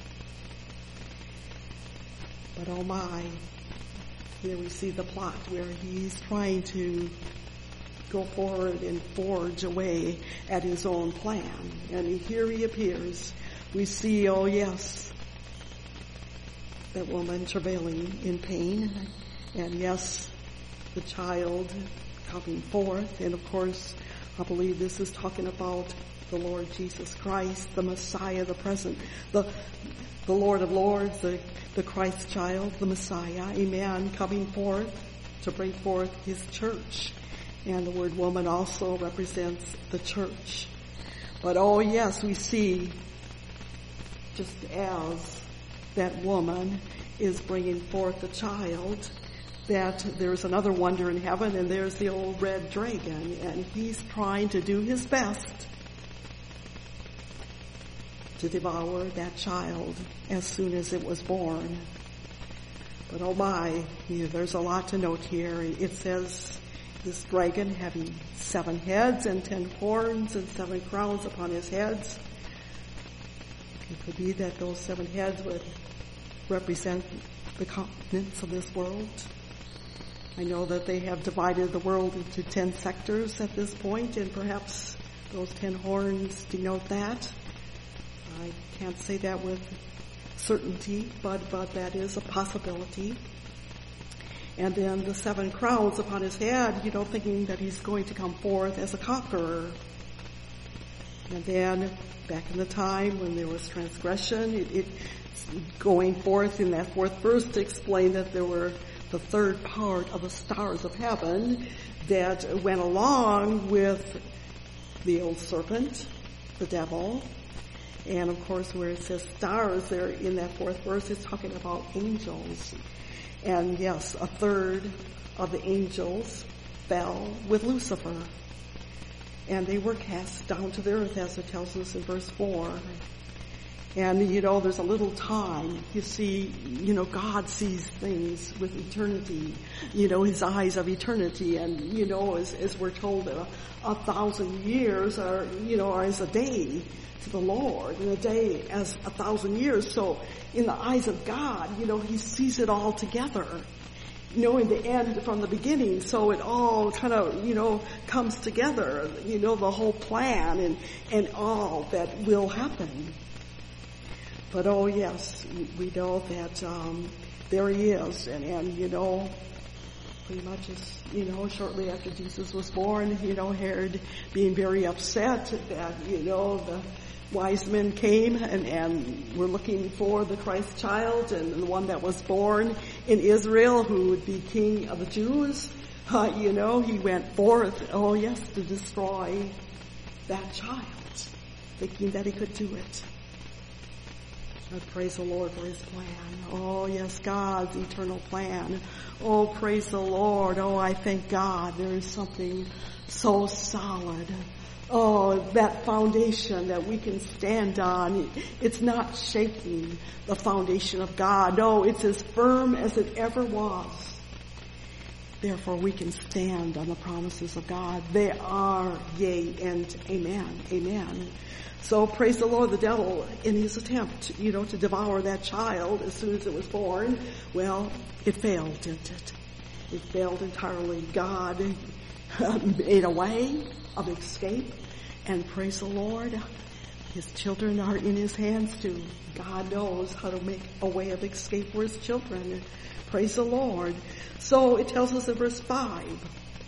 But oh my, here we see the plot where he's trying to go forward and forge away at his own plan. And here he appears. We see, oh yes, that woman travailing in pain. And yes, the child coming forth. And of course, I believe this is talking about the Lord Jesus Christ, the Messiah, the present, the the Lord of Lords, the, the Christ child, the Messiah, amen, coming forth to bring forth his church. And the word woman also represents the church. But oh yes, we see, just as that woman is bringing forth the child, that there's another wonder in heaven, and there's the old red dragon, and he's trying to do his best to devour that child as soon as it was born. But oh my, you know, there's a lot to note here. It says this dragon having seven heads and ten horns and seven crowns upon his heads. It could be that those seven heads would represent the continents of this world. I know that they have divided the world into ten sectors at this point, and perhaps those ten horns denote that. I can't say that with certainty, but, but that is a possibility. And then the seven crowns upon his head, you know, thinking that he's going to come forth as a conqueror. And then back in the time when there was transgression, it, it going forth in that fourth verse to explain that there were the third part of the stars of heaven that went along with the old serpent, the devil. And of course, where it says stars there in that fourth verse, it's talking about angels. And yes, a third of the angels fell with Lucifer. And they were cast down to the earth, as it tells us in verse four. And, you know, there's a little time. You see, you know, God sees things with eternity. You know, his eyes of eternity. And, you know, as, as we're told, a, a thousand years are, you know, are as a day to the Lord, and a day as a thousand years. So in the eyes of God, you know, he sees it all together, knowing the end from the beginning. So it all kind of, you know, comes together, you know, the whole plan and, and all that will happen. But oh yes, we know that, um, there he is, and, and, you know, pretty much as, you know, shortly after Jesus was born, you know, Herod being very upset that, you know, the wise men came and, and were looking for the Christ child, and the one that was born in Israel who would be king of the Jews. Uh, you know, he went forth, oh yes, to destroy that child, thinking that he could do it. I praise the Lord for his plan. Oh yes, God's eternal plan. Oh, praise the Lord. Oh, I thank God there is something so solid. Oh, that foundation that we can stand on. It's not shaking, the foundation of God. No, it's as firm as it ever was. Therefore, we can stand on the promises of God. They are yea and amen. Amen. So praise the Lord, the devil, in his attempt, you know, to devour that child as soon as it was born, well, it failed, didn't it? It failed entirely. God made a way of escape, and praise the Lord, His children are in his hands too. God knows how to make a way of escape for his children. Praise the Lord. So it tells us in verse five,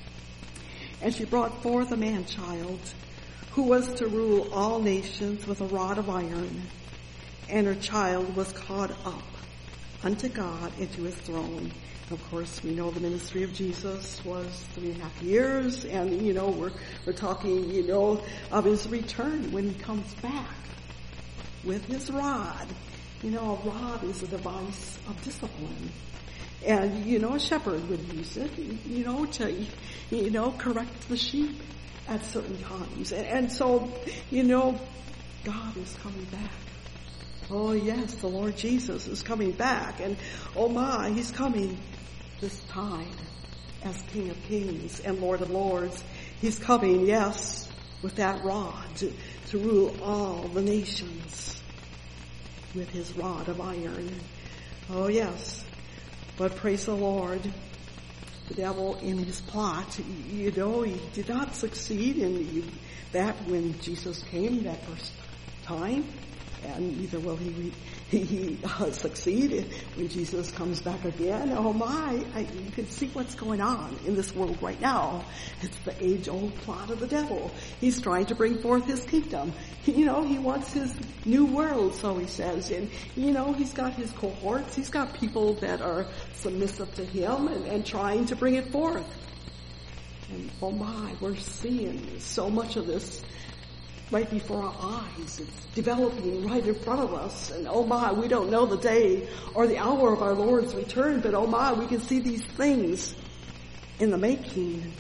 and she brought forth a man-child who was to rule all nations with a rod of iron, and her child was caught up unto God into his throne. Of course, we know the ministry of Jesus was three and a half years, and, you know, we're, we're talking, you know, of his return when he comes back with his rod. You know, a rod is a device of discipline. And, you know, a shepherd would use it, you know, to, you know, correct the sheep at certain times. And, and so, you know, God is coming back. Oh, yes, the Lord Jesus is coming back. And, oh my, he's coming this time as King of Kings and Lord of Lords. He's coming, yes, with that rod to, to rule all the nations with his rod of iron. Oh, yes. But praise the Lord, the devil in his plot, you know, he did not succeed in that when Jesus came that first time. And neither will he he, he uh, succeed when Jesus comes back again. Oh my, I, you can see what's going on in this world right now. It's the age-old plot of the devil. He's trying to bring forth his kingdom. He, you know, he wants his new world, so he says. And, you know, he's got his cohorts. He's got people that are submissive to him and, and trying to bring it forth. And oh my, we're seeing so much of this right before our eyes. It's developing right in front of us. And oh my, we don't know the day or the hour of our Lord's return, but oh my, we can see these things in the making.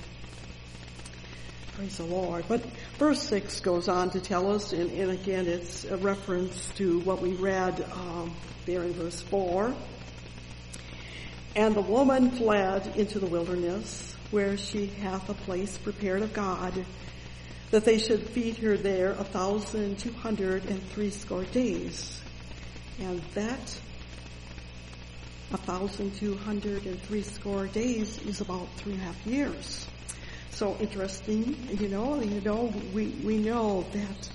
Praise the Lord. But verse six goes on to tell us, and, and again it's a reference to what we read um, there in verse four. And the woman fled into the wilderness, where she hath a place prepared of God, that they should feed her there a thousand two hundred and threescore days. And that a thousand two hundred and threescore days is about three and a half years. So interesting, you know, you know, we, we know that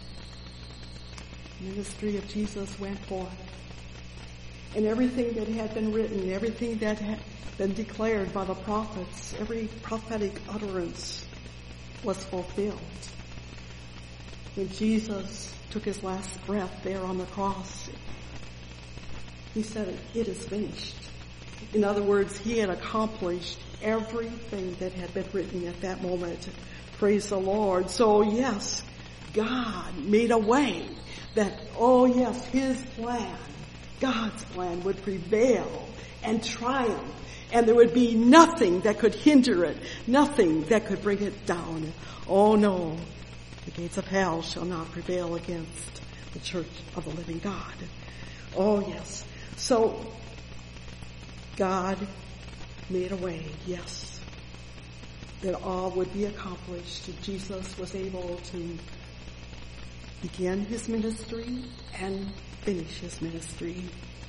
the ministry of Jesus went forth. And everything that had been written, everything that had been declared by the prophets, every prophetic utterance was fulfilled. When Jesus took his last breath there on the cross, he said, it is finished. In other words, he had accomplished everything that had been written at that moment. Praise the Lord. So yes, God made a way that, oh yes, his plan, God's plan would prevail and triumph. And there would be nothing that could hinder it, nothing that could bring it down. Oh no. The gates of hell shall not prevail against the church of the living God. Oh, yes. So, God made a way, yes, that all would be accomplished. Jesus was able to begin his ministry and finish his ministry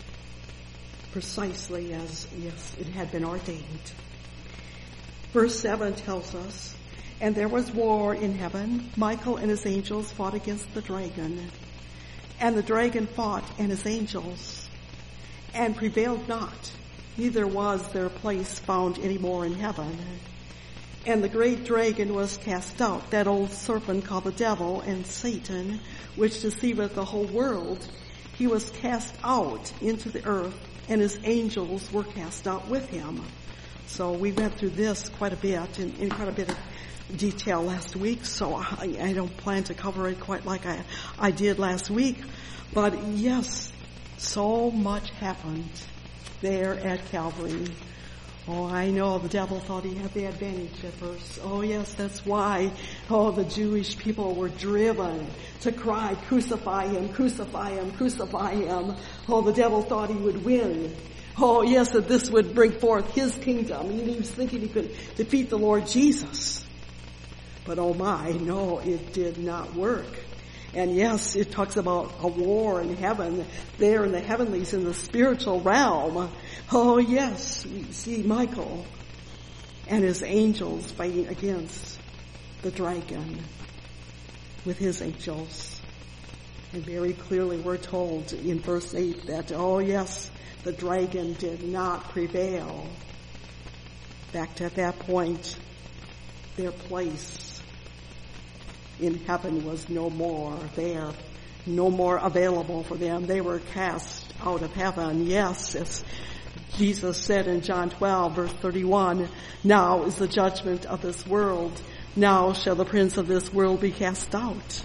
precisely as, yes, it had been ordained. Verse seven tells us, and there was war in heaven. Michael and his angels fought against the dragon. And the dragon fought and his angels, and prevailed not. Neither was their place found any more in heaven. And the great dragon was cast out, that old serpent called the devil and Satan, which deceiveth the whole world. He was cast out into the earth, and his angels were cast out with him. So we went through this quite a bit, in, in quite a bit of detail last week, so I, I don't plan to cover it quite like I, I did last week. But yes, so much happened there at Calvary. Oh, I know the devil thought he had the advantage at first. Oh yes, that's why, oh, the Jewish people were driven to cry, crucify him, crucify him, crucify him. Oh, the devil thought he would win. Oh yes, that this would bring forth his kingdom. And he was thinking he could defeat the Lord Jesus. But oh my, no, it did not work. And yes, it talks about a war in heaven, there in the heavenlies, in the spiritual realm. Oh yes, we see Michael and his angels fighting against the dragon with his angels. And very clearly we're told in verse eight that, oh yes, the dragon did not prevail. Back to at that point, their place in heaven was no more there, no more available for them. They were cast out of heaven. Yes, as Jesus said in John twelve, verse thirty-one, now is the judgment of this world. Now shall the prince of this world be cast out.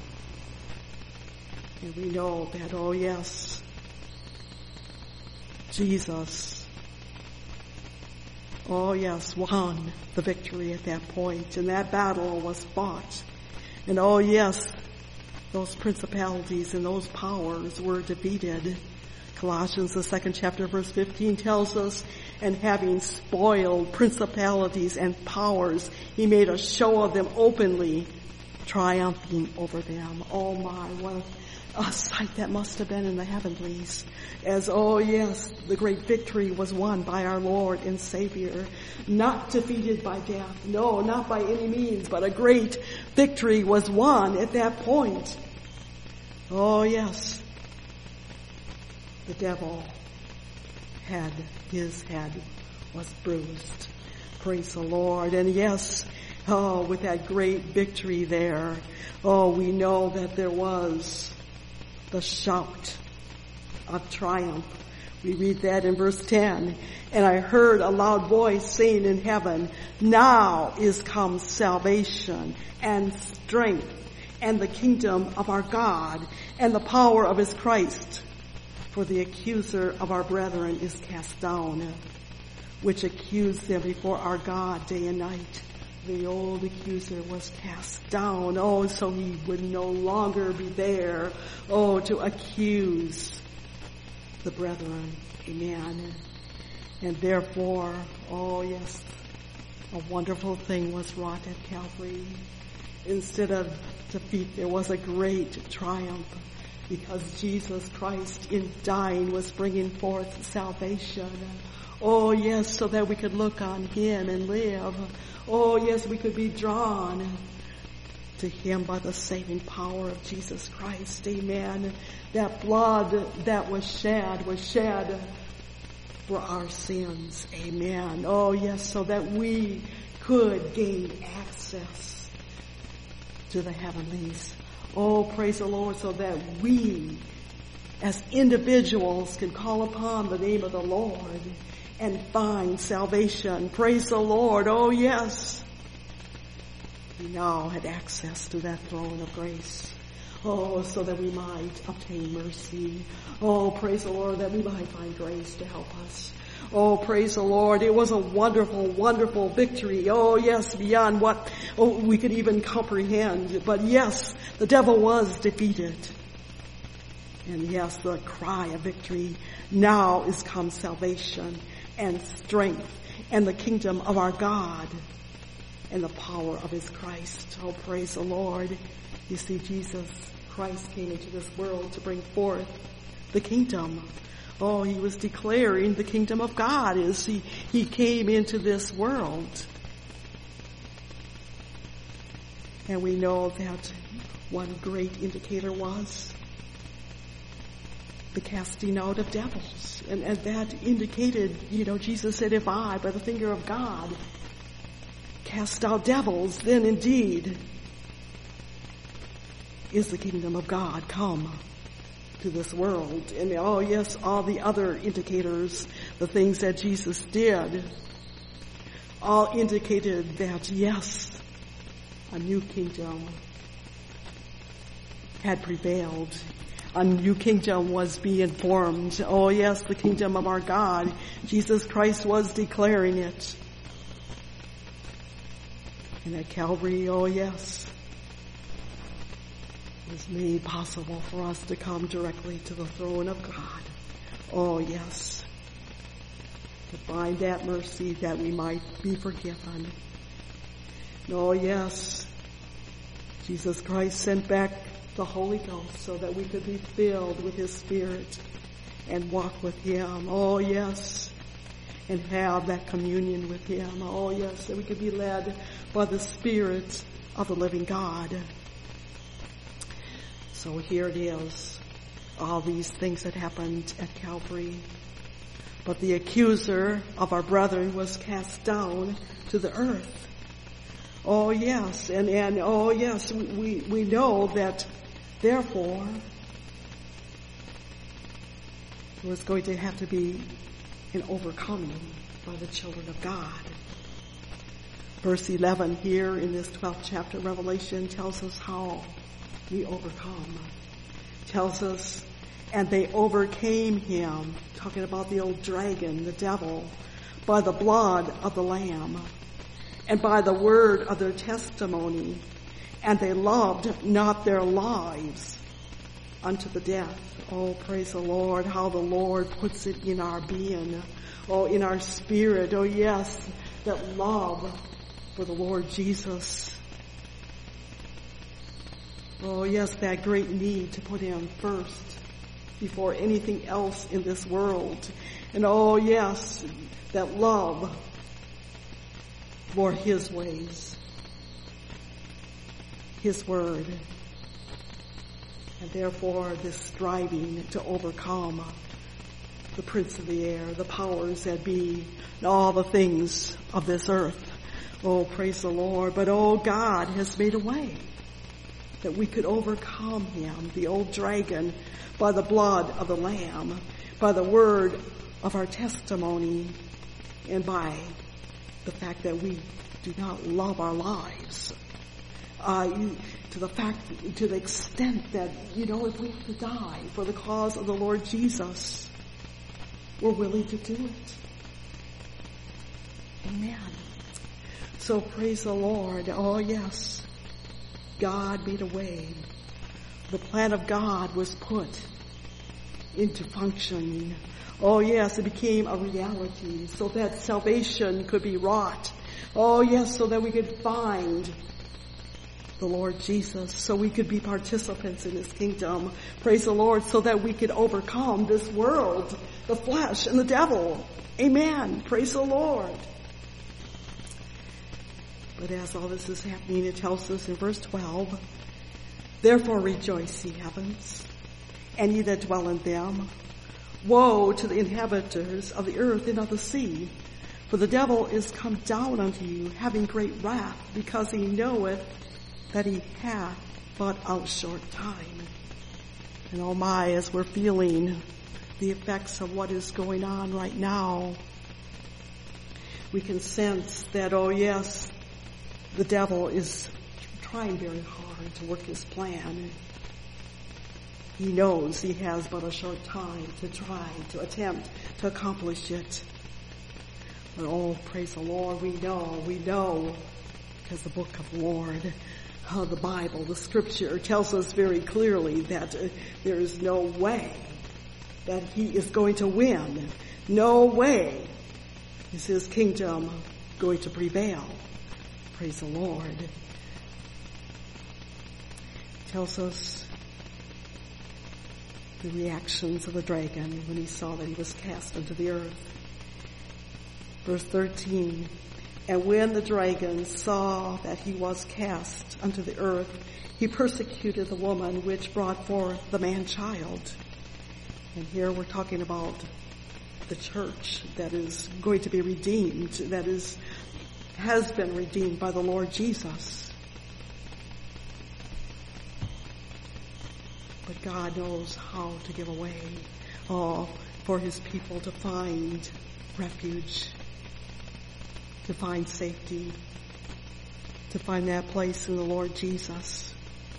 And we know that, oh yes, Jesus, oh yes, won the victory at that point. And that battle was fought. And oh yes, those principalities and those powers were defeated. Colossians, the second chapter, verse fifteen tells us, and having spoiled principalities and powers, he made a show of them openly, triumphing over them. Oh my, what a sight that must have been in the heavenlies. As, oh yes, the great victory was won by our Lord and Savior. Not defeated by death. No, not by any means, but a great victory was won at that point. Oh yes. The devil had, his head was bruised. Praise the Lord. And yes, oh, with that great victory there, oh, we know that there was the shout of triumph. We read that in verse ten. And I heard a loud voice saying in heaven, now is come salvation and strength and the kingdom of our God and the power of his Christ. For the accuser of our brethren is cast down, which accused them before our God day and night. The old accuser was cast down. Oh, so he would no longer be there. Oh, to accuse the brethren. Amen. And therefore, oh yes, a wonderful thing was wrought at Calvary. Instead of defeat, there was a great triumph. Because Jesus Christ in dying was bringing forth salvation. Oh yes, so that we could look on him and live. Oh yes, we could be drawn to him by the saving power of Jesus Christ. Amen. That blood that was shed was shed for our sins. Amen. Oh yes, so that we could gain access to the heavenlies. Oh, praise the Lord, so that we as individuals can call upon the name of the Lord and find salvation. Praise the Lord. Oh, yes. We now had access to that throne of grace. Oh, so that we might obtain mercy. Oh, praise the Lord, that we might find grace to help us. Oh, praise the Lord. It was a wonderful, wonderful victory. Oh, yes, beyond what oh, we could even comprehend. But yes, the devil was defeated. And yes, the cry of victory. Now is come salvation and strength and the kingdom of our God and the power of his Christ. Oh, praise the Lord. You see, Jesus Christ came into this world to bring forth the kingdom. Oh, he was declaring the kingdom of God as he, he came into this world. And we know that one great indicator was the casting out of devils. And, and that indicated, you know, Jesus said, if I, by the finger of God, cast out devils, then indeed is the kingdom of God come to this world. And oh yes, all the other indicators, the things that Jesus did, all indicated that yes, a new kingdom had prevailed. A new kingdom was being formed. Oh yes, the kingdom of our God. Jesus Christ was declaring it. And at Calvary, oh yes, it was made possible for us to come directly to the throne of God. Oh yes, to find that mercy that we might be forgiven. Oh yes, Jesus Christ sent back the Holy Ghost so that we could be filled with his Spirit and walk with him. Oh yes, and have that communion with him. Oh yes, that we could be led by the Spirit of the living God. So here it is, all these things that happened at Calvary. But the accuser of our brethren was cast down to the earth. Oh yes, and, and oh yes, we, we know that therefore there was going to have to be an overcoming by the children of God. Verse eleven here in this twelfth chapter of Revelation tells us how we overcome. Tells us, and they overcame him, talking about the old dragon, the devil, by the blood of the Lamb, and by the word of their testimony, and they loved not their lives unto the death. Oh, praise the Lord, how the Lord puts it in our being, oh, in our spirit. Oh, yes, that love for the Lord Jesus. Oh, yes, that great need to put him first before anything else in this world. And oh, yes, that love for his ways, his word, and therefore this striving to overcome the prince of the air, the powers that be, and all the things of this earth. Oh, praise the Lord. But oh, God has made a way that we could overcome him, the old dragon, by the blood of the Lamb, by the word of our testimony, and by the fact that we do not love our lives. Uh, to the fact, to the extent that, you know, if we have to die for the cause of the Lord Jesus, we're willing to do it. Amen. So praise the Lord. Oh, yes. God made a way. The plan of God was put into function. Oh, yes, it became a reality so that salvation could be wrought. Oh, yes, so that we could find the Lord Jesus, so we could be participants in his kingdom. Praise the Lord, so that we could overcome this world, the flesh, and the devil. Amen. Praise the Lord. But as all this is happening, it tells us in verse twelve, therefore rejoice, ye heavens, and ye that dwell in them. Woe to the inhabitants of the earth and of the sea, for the devil is come down unto you, having great wrath, because he knoweth that he hath but a short time. And oh my, as we're feeling the effects of what is going on right now, we can sense that, oh yes, the devil is trying very hard to work his plan. He knows he has but a short time to try to attempt to accomplish it. But oh, praise the Lord, we know, we know, because the book of the Lord, uh, the Bible, the scripture tells us very clearly that uh, there is no way that he is going to win. No way is his kingdom going to prevail. Praise the Lord. It tells us the reactions of the dragon when he saw that he was cast into the earth. Verse thirteen, and when the dragon saw that he was cast unto the earth, he persecuted the woman which brought forth the man-child. And here we're talking about the church that is going to be redeemed, that is has been redeemed by the Lord Jesus. But God knows how to give away oh, for his people to find refuge, to find safety, to find that place in the Lord Jesus.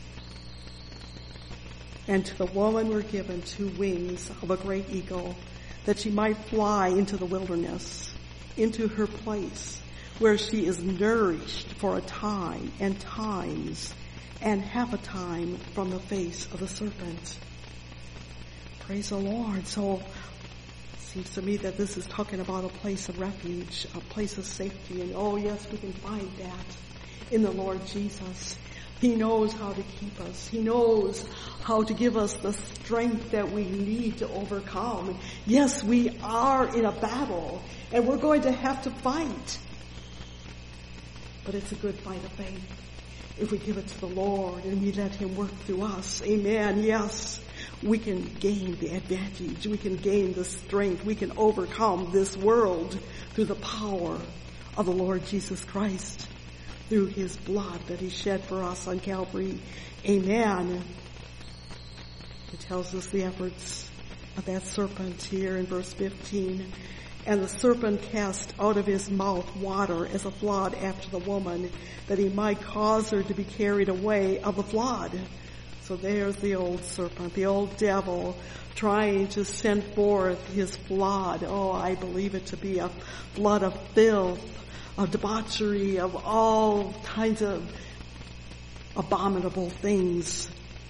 And to the woman were given two wings of a great eagle, that she might fly into the wilderness, into her place, where she is nourished for a time and times and half a time from the face of the serpent. Praise the Lord. So it seems to me that this is talking about a place of refuge, a place of safety. And oh yes, we can find that in the Lord Jesus. He knows how to keep us. He knows how to give us the strength that we need to overcome. Yes, we are in a battle and we're going to have to fight. But it's a good fight of faith. if we give it to the Lord and we let him work through us, amen, yes, we can gain the advantage. We can gain the strength. We can overcome this world through the power of the Lord Jesus Christ, through his blood that he shed for us on Calvary. Amen. It tells us the efforts of that serpent here in verse fifteen. And the serpent cast out of his mouth water as a flood after the woman, that he might cause her to be carried away of the flood. So there's the old serpent, the old devil, trying to send forth his flood. Oh, I believe it to be a flood of filth, of debauchery, of all kinds of abominable things.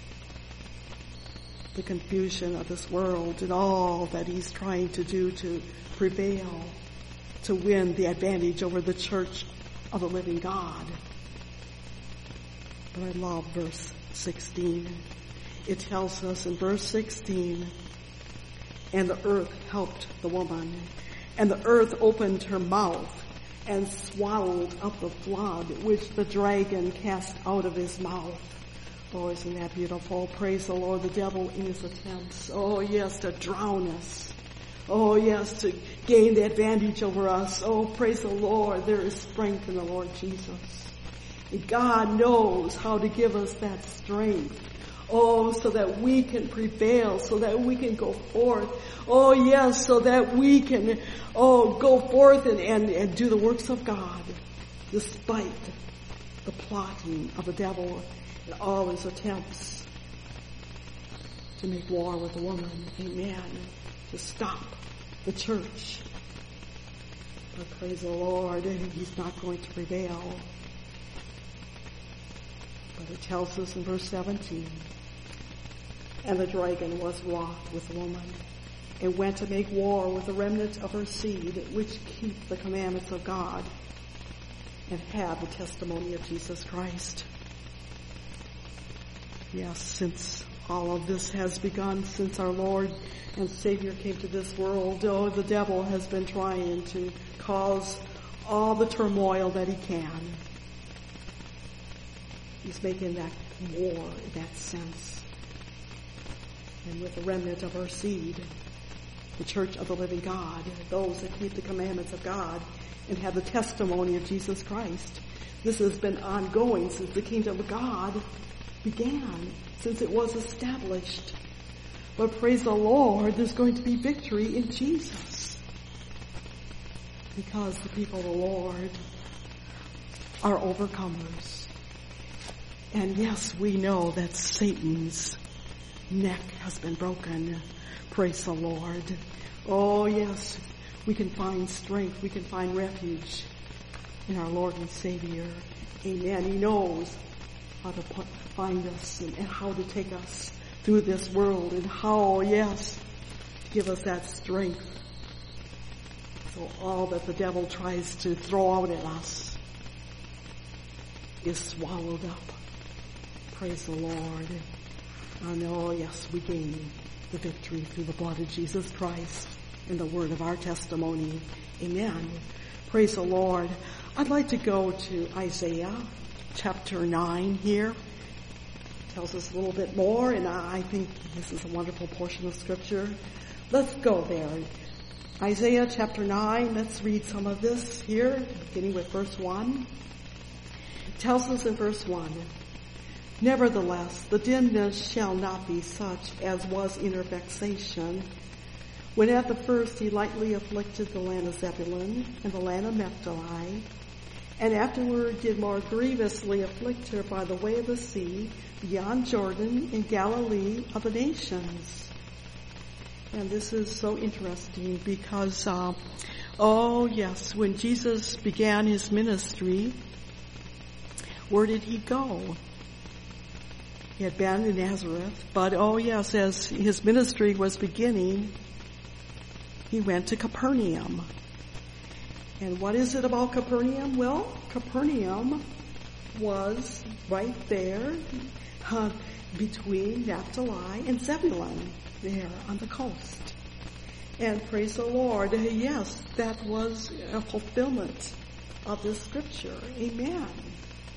The confusion of this world and all that he's trying to do to prevail, to win the advantage over the church of the living God. But I love verse sixteen. It tells us in verse sixteen, and the earth helped the woman, and the earth opened her mouth and swallowed up the flood which the dragon cast out of his mouth. Oh, isn't that beautiful? Praise the Lord. The devil in his attempts, oh yes, to drown us. Oh yes, to gain the advantage over us. Oh, praise the Lord. There is strength in the Lord Jesus. God knows how to give us that strength. Oh, so that we can prevail, so that we can go forth. Oh, yes, so that we can, oh, go forth and, and, and do the works of God, despite the plotting of the devil and all his attempts to make war with the woman. Amen. To stop the church. But praise the Lord, he's not going to prevail. But it tells us in verse seventeen, and the dragon was wroth with the woman, and went to make war with the remnant of her seed, which keep the commandments of God, and have the testimony of Jesus Christ. Yes, since all of this has begun, since our Lord and Savior came to this world, oh, the devil has been trying to cause all the turmoil that he can. He's making that war in that sense. And with the remnant of our seed, the church of the living God, those that keep the commandments of God and have the testimony of Jesus Christ. This has been ongoing since the kingdom of God began, since it was established. But praise the Lord, there's going to be victory in Jesus. Because the people of the Lord are overcomers. And yes, we know that Satan's neck has been broken. Praise the Lord. Oh yes, we can find strength, we can find refuge in our Lord and Savior. Amen. He knows how to put, find us and, and how to take us through this world, and how, yes, to give us that strength. So all that the devil tries to throw out at us is swallowed up. Praise the Lord. And oh yes, we gain the victory through the blood of Jesus Christ and the word of our testimony. Amen. Praise the Lord. I'd like to go to Isaiah chapter nine here. It tells us a little bit more, and I think this is a wonderful portion of Scripture. Let's go there. Isaiah chapter nine, let's read some of this here, beginning with verse one. It tells us in verse one, nevertheless, the dimness shall not be such as was in her vexation, when at the first he lightly afflicted the land of Zebulun and the land of Naphtali, and afterward did more grievously afflict her by the way of the sea, beyond Jordan, in Galilee of the nations. And this is so interesting because, uh, oh yes, when Jesus began his ministry, where did he go? He had been in Nazareth, but oh yes, as his ministry was beginning, he went to Capernaum. And what is it about Capernaum? Well, Capernaum was right there uh, between Naphtali and Zebulun, there on the coast. And praise the Lord, yes, that was a fulfillment of this scripture. Amen.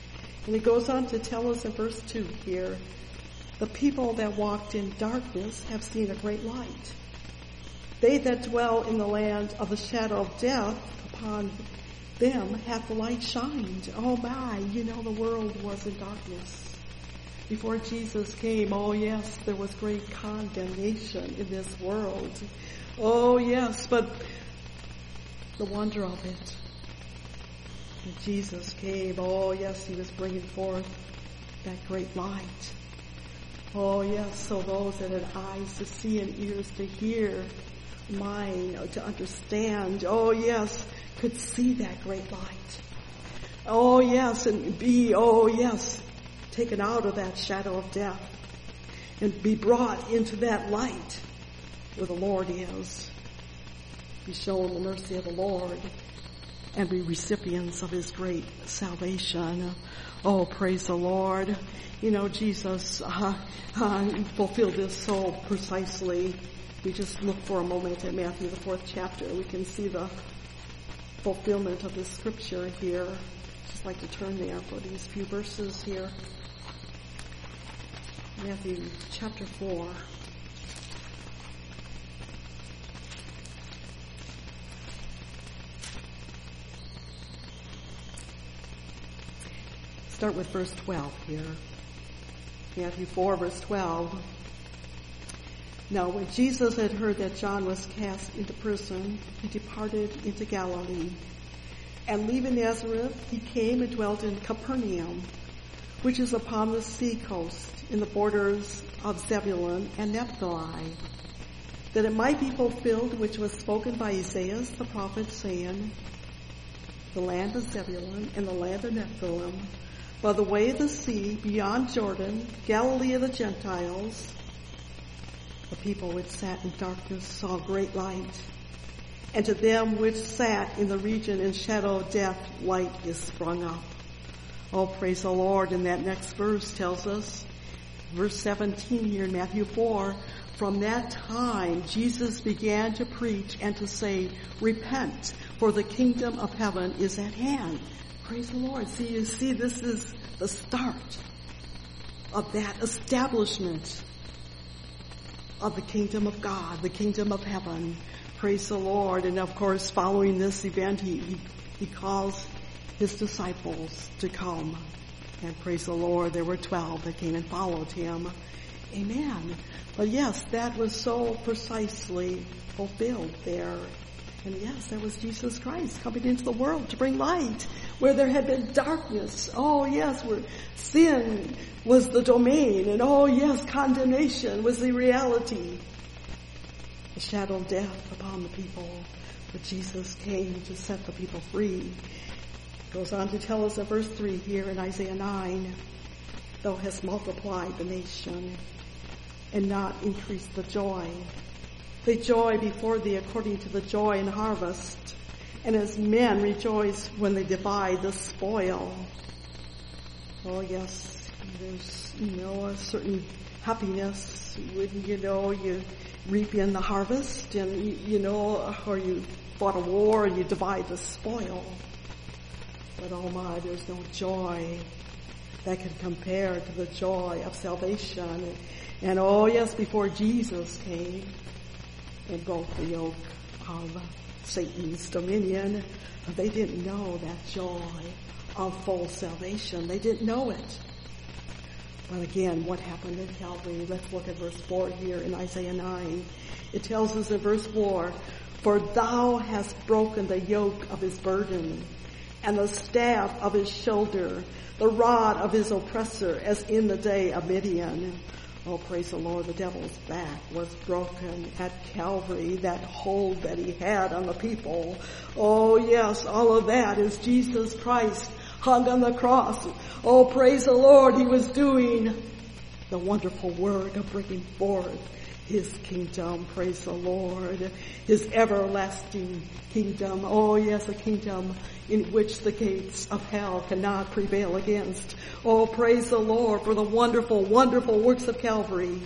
And it goes on to tell us in verse two here, the people that walked in darkness have seen a great light. They that dwell in the land of the shadow of death, upon them hath the light shined. Oh my, you know the world was in darkness. Before Jesus came, oh yes, there was great condemnation in this world. Oh yes, but the wonder of it, when Jesus came, oh yes, he was bringing forth that great light. Oh yes, so those that had eyes to see and ears to hear, mind to understand, oh yes, could see that great light. Oh yes, and be, oh yes, taken out of that shadow of death and be brought into that light where the Lord is. Be shown the mercy of the Lord and be recipients of his great salvation. Oh, praise the Lord. You know, Jesus uh, uh, fulfilled this so precisely. We just look for a moment at Matthew, the fourth chapter. We can see the fulfillment of this scripture here. Just like to turn there for these few verses here. Matthew chapter four. Start with verse twelve here. Matthew four, verse twelve. Now, when Jesus had heard that John was cast into prison, he departed into Galilee. And leaving Nazareth, he came and dwelt in Capernaum, which is upon the sea coast, in the borders of Zebulun and Naphtali, that it might be fulfilled which was spoken by Isaiah the prophet, saying, the land of Zebulun and the land of Naphtali, by the way of the sea, beyond Jordan, Galilee of the Gentiles. The people which sat in darkness saw great light, and to them which sat in the region in shadow of death, light is sprung up. Oh, praise the Lord. And that next verse tells us, verse seventeen here in Matthew four, from that time Jesus began to preach and to say, repent, for the kingdom of heaven is at hand. Praise the Lord. See, you see, this is the start of that establishment of the kingdom of God, the kingdom of heaven. Praise the Lord. And of course, following this event, he, he, he calls his disciples to come. And praise the Lord, there were twelve that came and followed him. Amen. But yes, that was so precisely fulfilled there. And yes, that was Jesus Christ coming into the world to bring light where there had been darkness. Oh yes, where sin was the domain. And oh yes, condemnation was the reality. The shadow of death upon the people. But Jesus came to set the people free. Goes on to tell us in verse three here in Isaiah nine, thou hast multiplied the nation and not increased the joy. They joy before thee according to the joy in harvest, and as men rejoice when they divide the spoil. Oh yes, there's, you know, a certain happiness when, you know, you reap in the harvest and, you know, or you fought a war and you divide the spoil. But oh my, there's no joy that can compare to the joy of salvation. And, and oh yes, before Jesus came and broke the yoke of Satan's dominion, they didn't know that joy of full salvation. They didn't know it. But again, what happened in Calvary? Let's look at verse four here in Isaiah nine. It tells us in verse four, for thou hast broken the yoke of his burden, and the staff of his shoulder, the rod of his oppressor, as in the day of Midian. Oh, praise the Lord, the devil's back was broken at Calvary, that hold that he had on the people. Oh, yes, all of that is Jesus Christ hung on the cross. Oh, praise the Lord, he was doing the wonderful work of bringing forth his kingdom. Praise the Lord. His everlasting kingdom. Oh, yes, a kingdom in which the gates of hell cannot prevail against. Oh, praise the Lord for the wonderful, wonderful works of Calvary.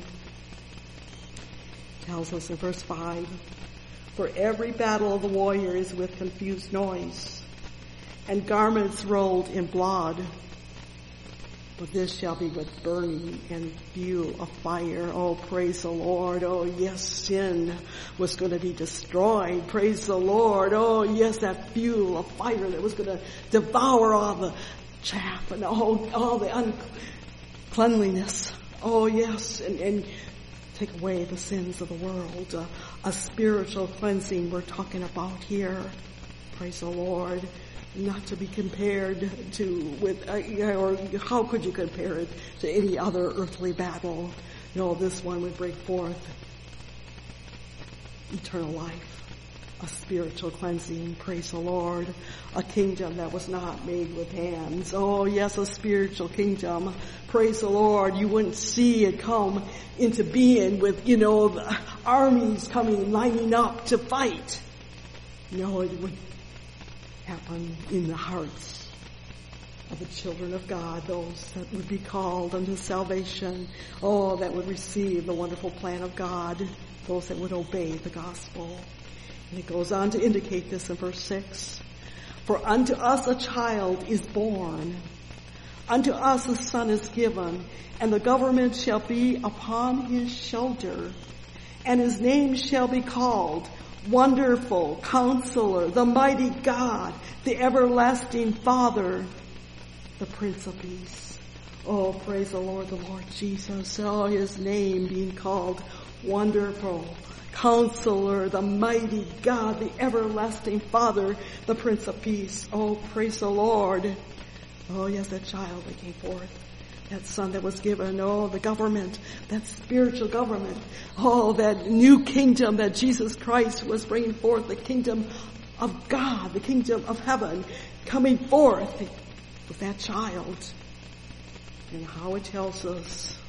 Tells us in verse five, for every battle of the warrior is with confused noise, and garments rolled in blood. But this shall be with burning and fuel of fire. Oh, praise the Lord. Oh, yes, sin was going to be destroyed. Praise the Lord. Oh, yes, that fuel of fire that was going to devour all the chaff and all, all the uncleanliness. Oh, yes, and, and take away the sins of the world. Uh, a spiritual cleansing we're talking about here. Praise the Lord. Not to be compared to with, uh, or how could you compare it to any other earthly battle? No, this one would bring forth eternal life, a spiritual cleansing, praise the Lord, a kingdom that was not made with hands. Oh yes, a spiritual kingdom, praise the Lord. You wouldn't see it come into being with, you know, the armies coming, lining up to fight. No, it would happen in the hearts of the children of God, those that would be called unto salvation, oh, that would receive the wonderful plan of God, those that would obey the gospel. And it goes on to indicate this in verse six. For unto us a child is born, unto us a son is given, and the government shall be upon his shoulder, and his name shall be called Wonderful Counselor, the Mighty God, the Everlasting Father, the Prince of Peace. Oh, praise the Lord, the Lord Jesus. Oh, his name being called Wonderful Counselor, the Mighty God, the Everlasting Father, the Prince of Peace. Oh, praise the Lord. Oh, yes, that child that came forth. That son that was given, oh, the government, that spiritual government, oh, that new kingdom that Jesus Christ was bringing forth, the kingdom of God, the kingdom of heaven, coming forth with that child. And how it tells us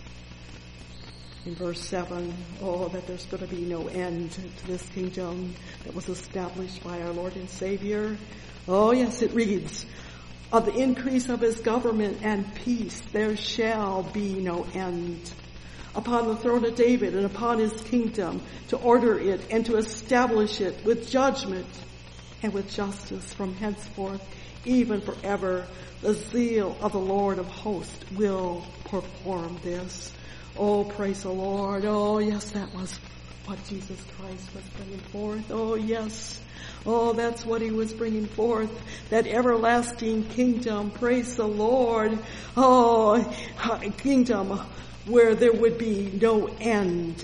in verse seven, oh, that there's going to be no end to this kingdom that was established by our Lord and Savior. Oh, yes, it reads, of the increase of his government and peace there shall be no end. Upon the throne of David and upon his kingdom, to order it and to establish it with judgment and with justice from henceforth, even forever. The zeal of the Lord of hosts will perform this. Oh, praise the Lord. Oh, yes, that was what Jesus Christ was bringing forth. Oh, yes. Oh, that's what he was bringing forth, that everlasting kingdom. Praise the Lord. Oh, a kingdom where there would be no end.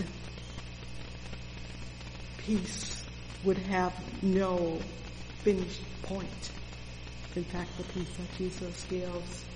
Peace would have no finished point. In fact, the peace that Jesus gives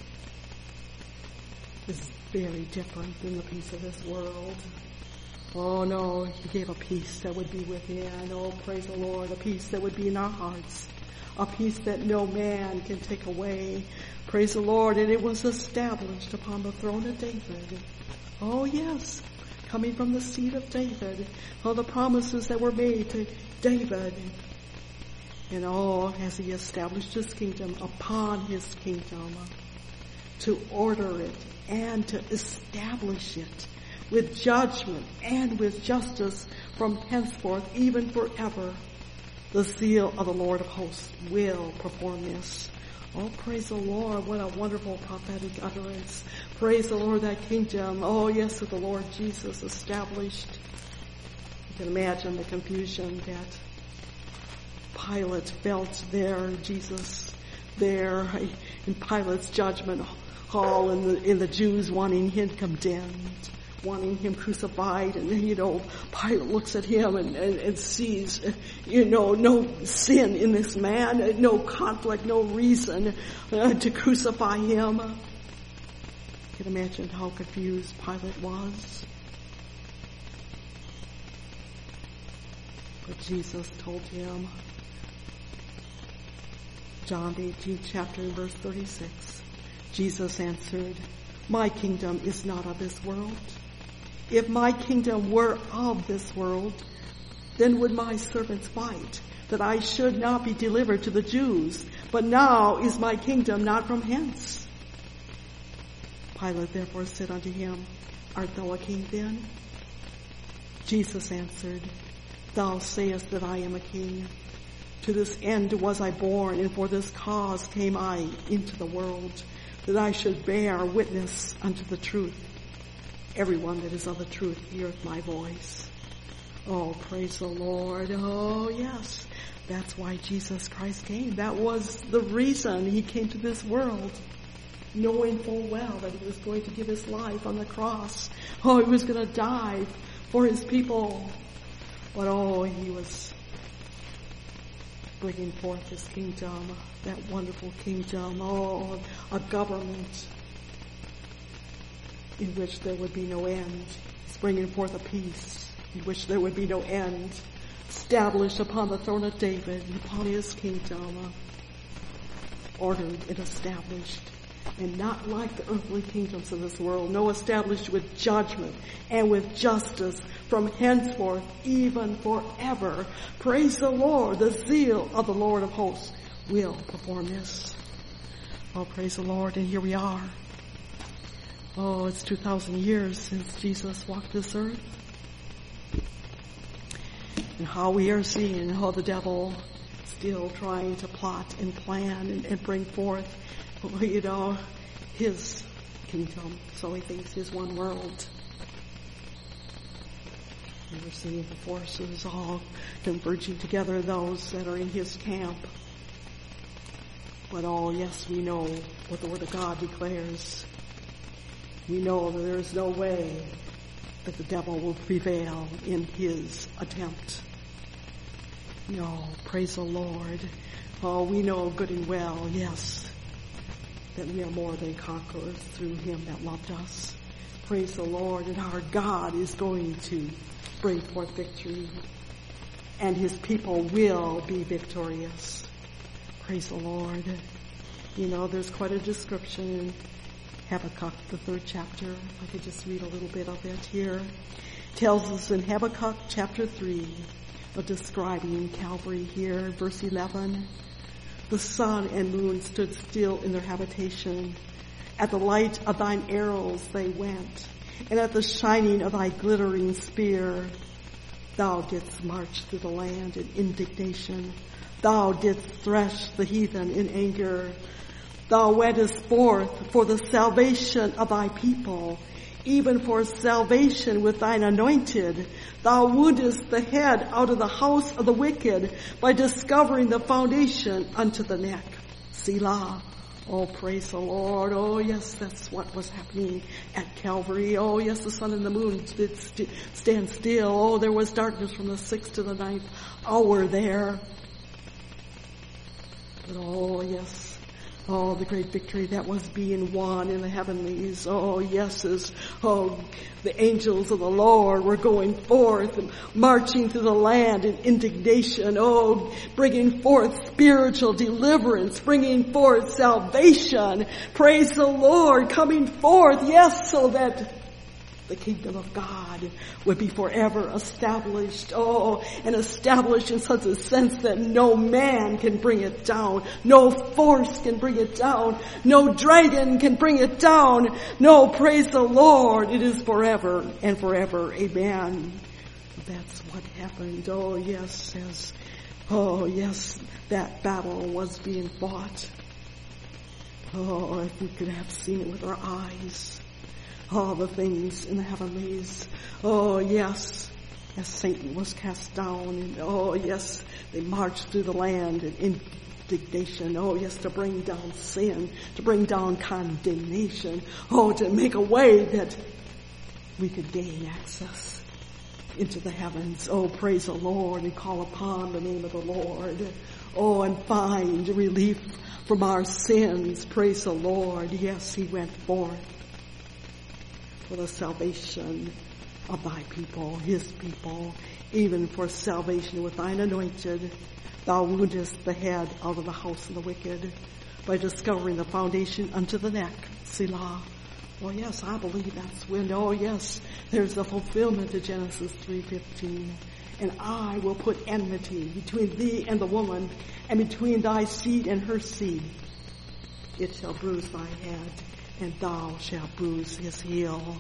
is very different than the peace of this world. Oh no, he gave a peace that would be within. Oh, praise the Lord, a peace that would be in our hearts. A peace that no man can take away. Praise the Lord, and it was established upon the throne of David. Oh yes, coming from the seed of David. Oh, the promises that were made to David. And oh, as he established his kingdom upon his kingdom, to order it and to establish it with judgment and with justice from henceforth, even forever. The zeal of the Lord of hosts will perform this. Oh, praise the Lord. What a wonderful prophetic utterance. Praise the Lord, that kingdom. Oh, yes, that the Lord Jesus established. You can imagine the confusion that Pilate felt there, Jesus there in Pilate's judgment hall, and the, and the Jews wanting him condemned, wanting him crucified. And you know, Pilate looks at him and, and, and sees, you know, no sin in this man, no conflict, no reason uh, to crucify him. You can imagine how confused Pilate was. But Jesus told him, John the eighteenth chapter, verse thirty-six, Jesus answered, my kingdom is not of this world. If my kingdom were of this world, then would my servants fight, that I should not be delivered to the Jews. But now is my kingdom not from hence. Pilate therefore said unto him, art thou a king then? Jesus answered, thou sayest that I am a king. To this end was I born, and for this cause came I into the world, that I should bear witness unto the truth. Everyone that is of the truth heareth my voice. Oh, praise the Lord. Oh, yes. That's why Jesus Christ came. That was the reason he came to this world, knowing full well that he was going to give his life on the cross. Oh, he was going to die for his people. But oh, he was bringing forth his kingdom, that wonderful kingdom. Oh, a government in which there would be no end. He's bringing forth a peace in which there would be no end, established upon the throne of David and upon his kingdom, ordered and established, and not like the earthly kingdoms of this world, no, established with judgment and with justice from henceforth, even forever. Praise the Lord. The zeal of the Lord of hosts will perform this. Oh, praise the Lord. And here we are. Oh, it's two thousand years since Jesus walked this earth. And how we are seeing how the devil still trying to plot and plan and, and bring forth, you know, his kingdom. So he thinks his one world. And we're seeing the forces all converging together, those that are in his camp. But oh, yes, we know what the Word of God declares. We know that there is no way that the devil will prevail in his attempt. No, praise the Lord. Oh, we know good and well, yes, that we are more than conquerors through him that loved us. Praise the Lord. And our God is going to bring forth victory, and his people will be victorious. Praise the Lord. You know, there's quite a description in Habakkuk, the third chapter. If I could just read a little bit of it here. Tells us in Habakkuk chapter three, of describing Calvary here, verse eleven. The sun and moon stood still in their habitation. At the light of thine arrows they went, and at the shining of thy glittering spear, thou didst march through the land in indignation. Thou didst thresh the heathen in anger. Thou wentest forth for the salvation of thy people, even for salvation with thine anointed. Thou woundest the head out of the house of the wicked by discovering the foundation unto the neck. Selah. Oh, praise the Lord. Oh, yes, that's what was happening at Calvary. Oh, yes, the sun and the moon did st- stand still. Oh, there was darkness from the sixth to the ninth hour there. But oh, yes. Oh, the great victory that was being won in the heavenlies. Oh, yes, as oh, the angels of the Lord were going forth and marching through the land in indignation. Oh, bringing forth spiritual deliverance, bringing forth salvation. Praise the Lord, coming forth, yes, so that the kingdom of God would be forever established. Oh, and established in such a sense that no man can bring it down. No force can bring it down. No dragon can bring it down. No, praise the Lord. It is forever and forever. Amen. That's what happened. Oh, yes, as, oh, yes, that battle was being fought. Oh, if we could have seen it with our eyes. All the things in the heavenlies. Oh, yes, as Satan was cast down. And oh, yes, they marched through the land in indignation. Oh, yes, to bring down sin, to bring down condemnation. Oh, to make a way that we could gain access into the heavens. Oh, praise the Lord and call upon the name of the Lord. Oh, and find relief from our sins. Praise the Lord. Yes, he went forth for the salvation of thy people, his people, even for salvation with thine anointed. Thou woundest the head out of the house of the wicked by discovering the foundation unto the neck. Selah. Oh yes, I believe that's when, oh yes, there's the fulfillment of Genesis three fifteen. And I will put enmity between thee and the woman, and between thy seed and her seed. It shall bruise thy head, and thou shalt bruise his heel.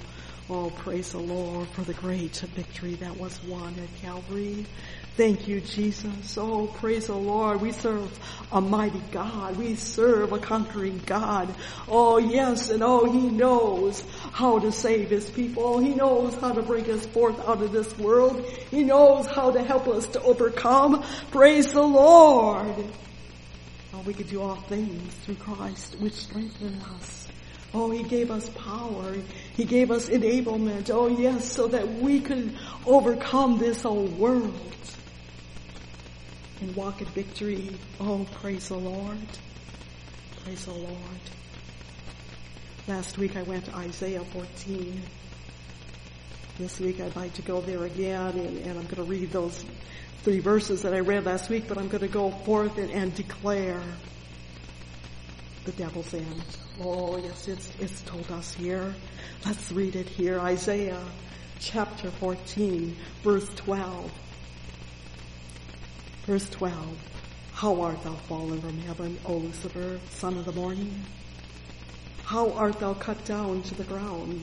Oh, praise the Lord for the great victory that was won at Calvary. Thank you, Jesus. Oh, praise the Lord. We serve a mighty God. We serve a conquering God. Oh, yes, and oh, He knows how to save His people. He knows how to bring us forth out of this world. He knows how to help us to overcome. Praise the Lord. Oh, we can do all things through Christ, which strengthens us. Oh, He gave us power. He gave us enablement. Oh, yes, so that we could overcome this old world and walk in victory. Oh, praise the Lord. Praise the Lord. Last week I went to Isaiah fourteen. This week I'd like to go there again, and, and I'm going to read those three verses that I read last week, but I'm going to go forth and, and declare the devil's end. Oh, yes, it's, it's told us here. Let's read it here. Isaiah chapter fourteen, verse twelve. Verse twelve. How art thou fallen from heaven, O Lucifer, son of the morning? How art thou cut down to the ground,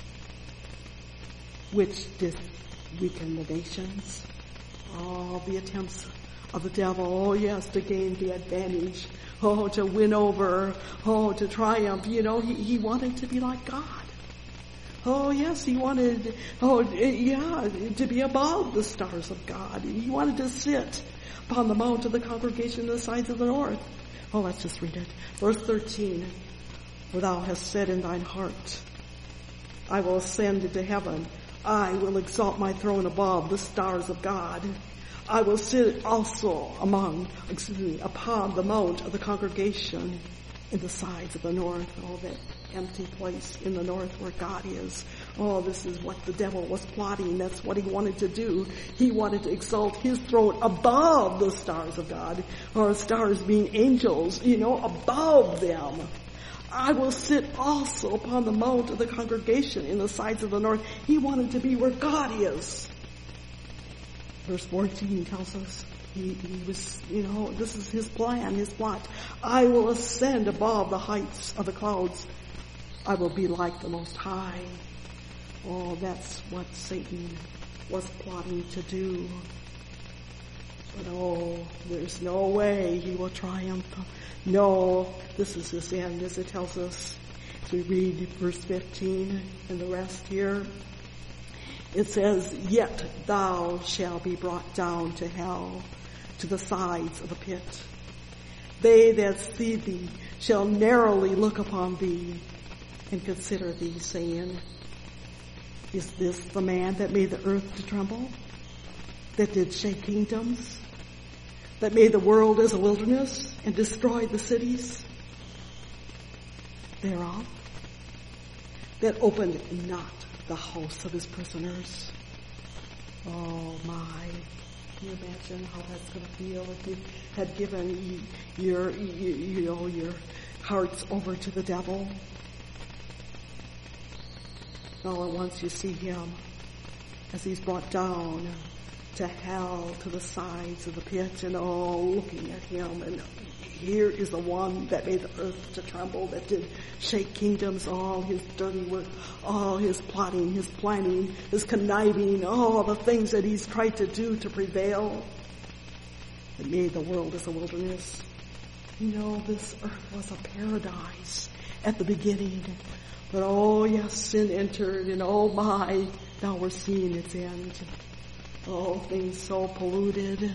which did weaken the nations? Oh, the attempts of the devil, oh yes, to gain the advantage, oh, to win over, oh, to triumph. You know, he, he wanted to be like God. Oh yes, he wanted, oh yeah, to be above the stars of God. He wanted to sit upon the mount of the congregation in the sides of the north. Oh, let's just read it. Verse thirteen. For thou hast said in thine heart, I will ascend into heaven. I will exalt my throne above the stars of God. I will sit also among, excuse me, upon the mount of the congregation in the sides of the north. Oh, that empty place in the north where God is. Oh, this is what the devil was plotting. That's what he wanted to do. He wanted to exalt his throne above the stars of God, or stars being angels, you know, above them. I will sit also upon the mount of the congregation in the sides of the north. He wanted to be where God is. Verse fourteen tells us he, he was, you know, this is his plan, his plot. I will ascend above the heights of the clouds. I will be like the Most High. Oh, that's what Satan was plotting to do. But oh, there's no way he will triumph. No, this is his end, as it tells us. As we read verse fifteen and the rest here, it says, Yet thou shalt be brought down to hell, to the sides of the pit. They that see thee shall narrowly look upon thee and consider thee, saying, Is this the man that made the earth to tremble, that did shake kingdoms, that made the world as a wilderness and destroyed the cities thereof, that opened not the house of his prisoners? Oh my, can you imagine how that's going to feel if you had given your, you, you know, your hearts over to the devil? All at once you see him as he's brought down to hell, to the sides of the pit, and all looking at him. And here is the one that made the earth to tremble, that did shake kingdoms, all his dirty work, all his plotting, his planning, his conniving, all the things that he's tried to do to prevail, that made the world as a wilderness. You know, this earth was a paradise at the beginning. But oh yes, sin entered, and oh my, now we're seeing its end. Oh, things so polluted,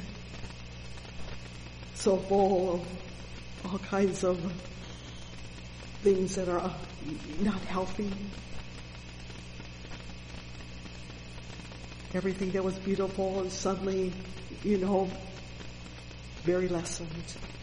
so full of all kinds of things that are not healthy. Everything that was beautiful is suddenly, you know, very lessened.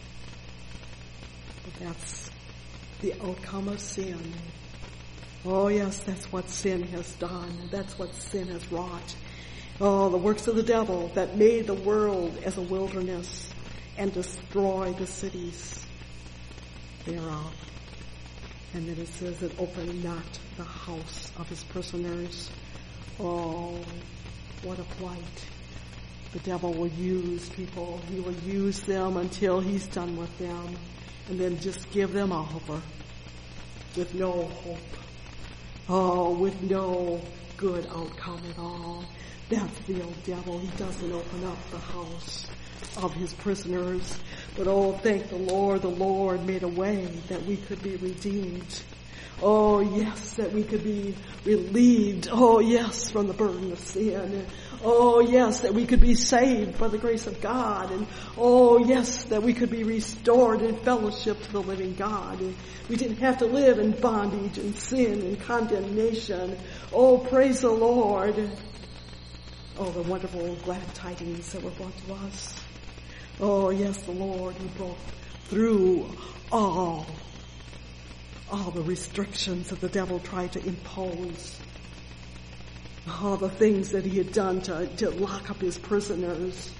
But that's the outcome of sin. Oh yes, that's what sin has done. That's what sin has wrought. Oh, the works of the devil that made the world as a wilderness and destroy the cities thereof. And then it says it opened not the house of his prisoners. Oh, what a plight. The devil will use people. He will use them until he's done with them, and then just give them over with no hope. Oh, with no good outcome at all. That's the old devil. He doesn't open up the house of his prisoners. But oh, thank the Lord, the Lord made a way that we could be redeemed. Oh, yes, that we could be relieved. Oh, yes, from the burden of sin. Oh, yes, that we could be saved by the grace of God. And oh, yes, that we could be restored in fellowship to the living God. And we didn't have to live in bondage and sin and condemnation. Oh, praise the Lord. Oh, the wonderful glad tidings that were brought to us. Oh, yes, the Lord who broke through all, all the restrictions that the devil tried to impose. All the things that he had done to, to lock up his prisoners.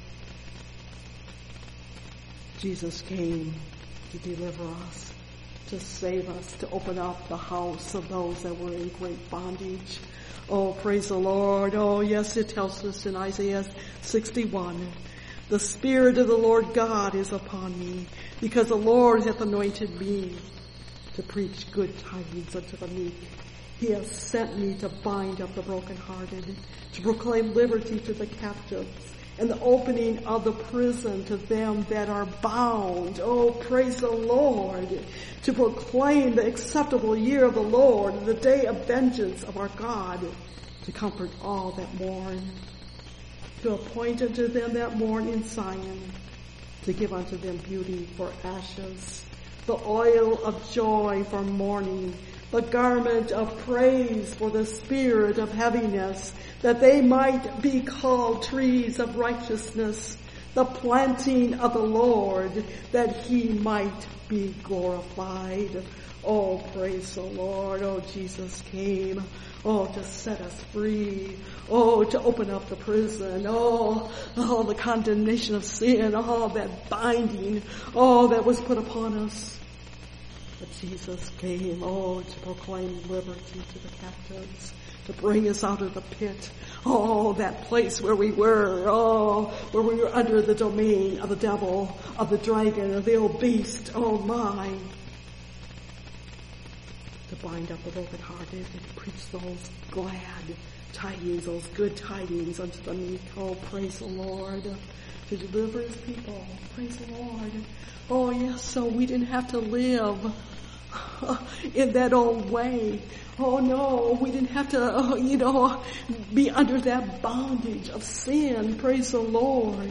Jesus came to deliver us, to save us, to open up the house of those that were in great bondage. Oh, praise the Lord. Oh, yes, it tells us in Isaiah sixty-one, the Spirit of the Lord God is upon me, because the Lord hath anointed me to preach good tidings unto the meek. He has sent me to bind up the brokenhearted, to proclaim liberty to the captives, and the opening of the prison to them that are bound. Oh, praise the Lord. To proclaim the acceptable year of the Lord, and the day of vengeance of our God, to comfort all that mourn, to appoint unto them that mourn in Zion, to give unto them beauty for ashes, the oil of joy for mourning, the garment of praise for the spirit of heaviness, that they might be called trees of righteousness, the planting of the Lord, that he might be glorified. Oh, praise the Lord. Oh, Jesus came. Oh, to set us free. Oh, to open up the prison. Oh, oh, the condemnation of sin. Oh, that binding. Oh, that was put upon us. But Jesus came, oh, to proclaim liberty to the captives, to bring us out of the pit. Oh, that place where we were, oh, where we were under the domain of the devil, of the dragon, of the old beast. Oh, my. To bind up the brokenhearted and to preach those glad tidings, those good tidings unto the meek. Oh, praise the Lord. To deliver his people. Praise the Lord. Oh, yes, so we didn't have to live in that old way. Oh, no, we didn't have to, uh, you know, be under that bondage of sin. Praise the Lord.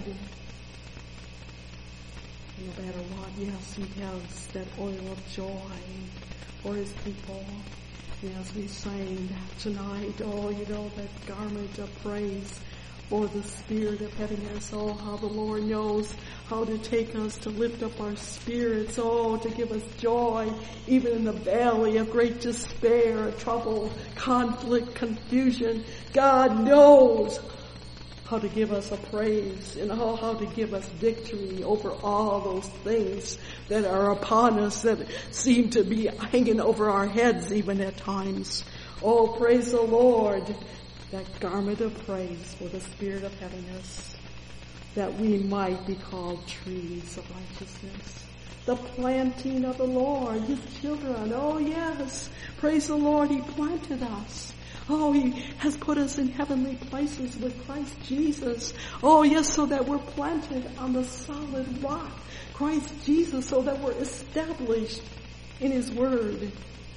No matter what, yes, he has that oil of joy for his people. Yes, we sang that tonight. Oh, you know, that garment of praise for the spirit of heaviness. Oh, how the Lord knows how to take us, to lift up our spirits. Oh, to give us joy, even in the valley of great despair, trouble, conflict, confusion. God knows how to give us a praise and how, how to give us victory over all those things that are upon us, that seem to be hanging over our heads even at times. Oh, praise the Lord. That garment of praise for the spirit of heaviness, that we might be called trees of righteousness. The planting of the Lord, his children. Oh, yes. Praise the Lord. He planted us. Oh, he has put us in heavenly places with Christ Jesus. Oh, yes, so that we're planted on the solid rock, Christ Jesus, so that we're established in his word,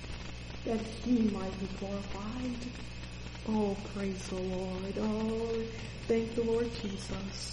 that he might be glorified. Oh, praise the Lord. Oh, thank the Lord Jesus.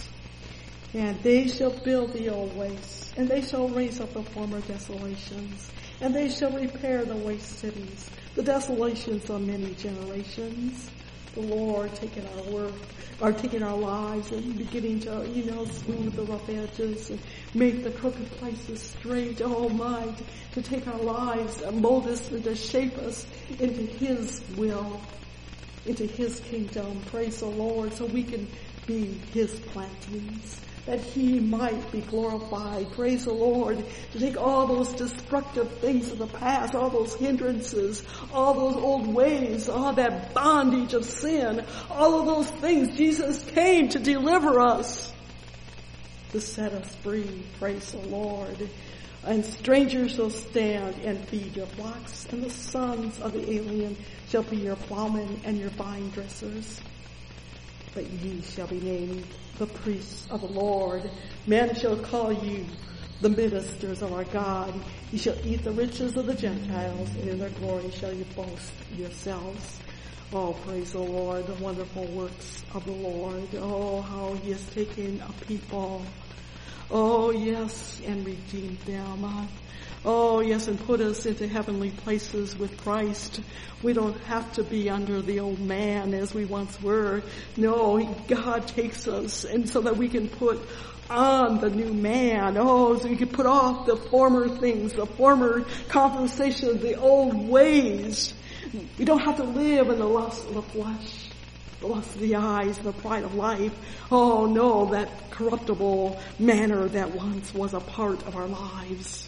And they shall build the old wastes, and they shall raise up the former desolations, and they shall repair the waste cities, the desolations of many generations. The Lord taking our work, or taking our lives and beginning to, you know, smooth the rough edges and make the crooked places straight. Oh my, to take our lives and mold us and to shape us into his will, into his kingdom. Praise the Lord, so we can be his plantings, that he might be glorified. Praise the Lord, to take all those destructive things of the past, all those hindrances, all those old ways, all that bondage of sin, all of those things. Jesus came to deliver us, to set us free. Praise the Lord. And strangers shall stand and feed your flocks, and the sons of the alien shall be your plowmen and your vine dressers. But ye shall be named the priests of the Lord. Men shall call you the ministers of our God. You shall eat the riches of the Gentiles, and in their glory shall you boast yourselves. Oh, praise the Lord, the wonderful works of the Lord. Oh, how he has taken a people. Oh, yes, and redeemed them. Oh, yes, and put us into heavenly places with Christ. We don't have to be under the old man as we once were. No, God takes us, and so that we can put on the new man. Oh, so we can put off the former things, the former conversation, the old ways. We don't have to live in the lust of the flesh, the lust of the eyes, the pride of life. Oh, no, that corruptible manner that once was a part of our lives.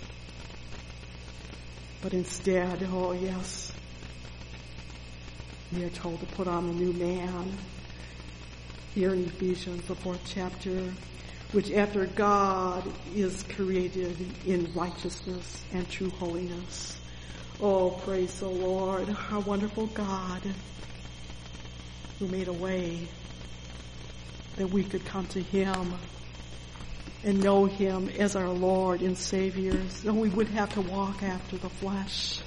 But instead, oh yes, we are told to put on the new man. Here in Ephesians, the fourth chapter, which after God is created in righteousness and true holiness. Oh, praise the Lord, our wonderful God who made a way that we could come to him and know him as our Lord and Savior, so we wouldn't have to walk after the flesh.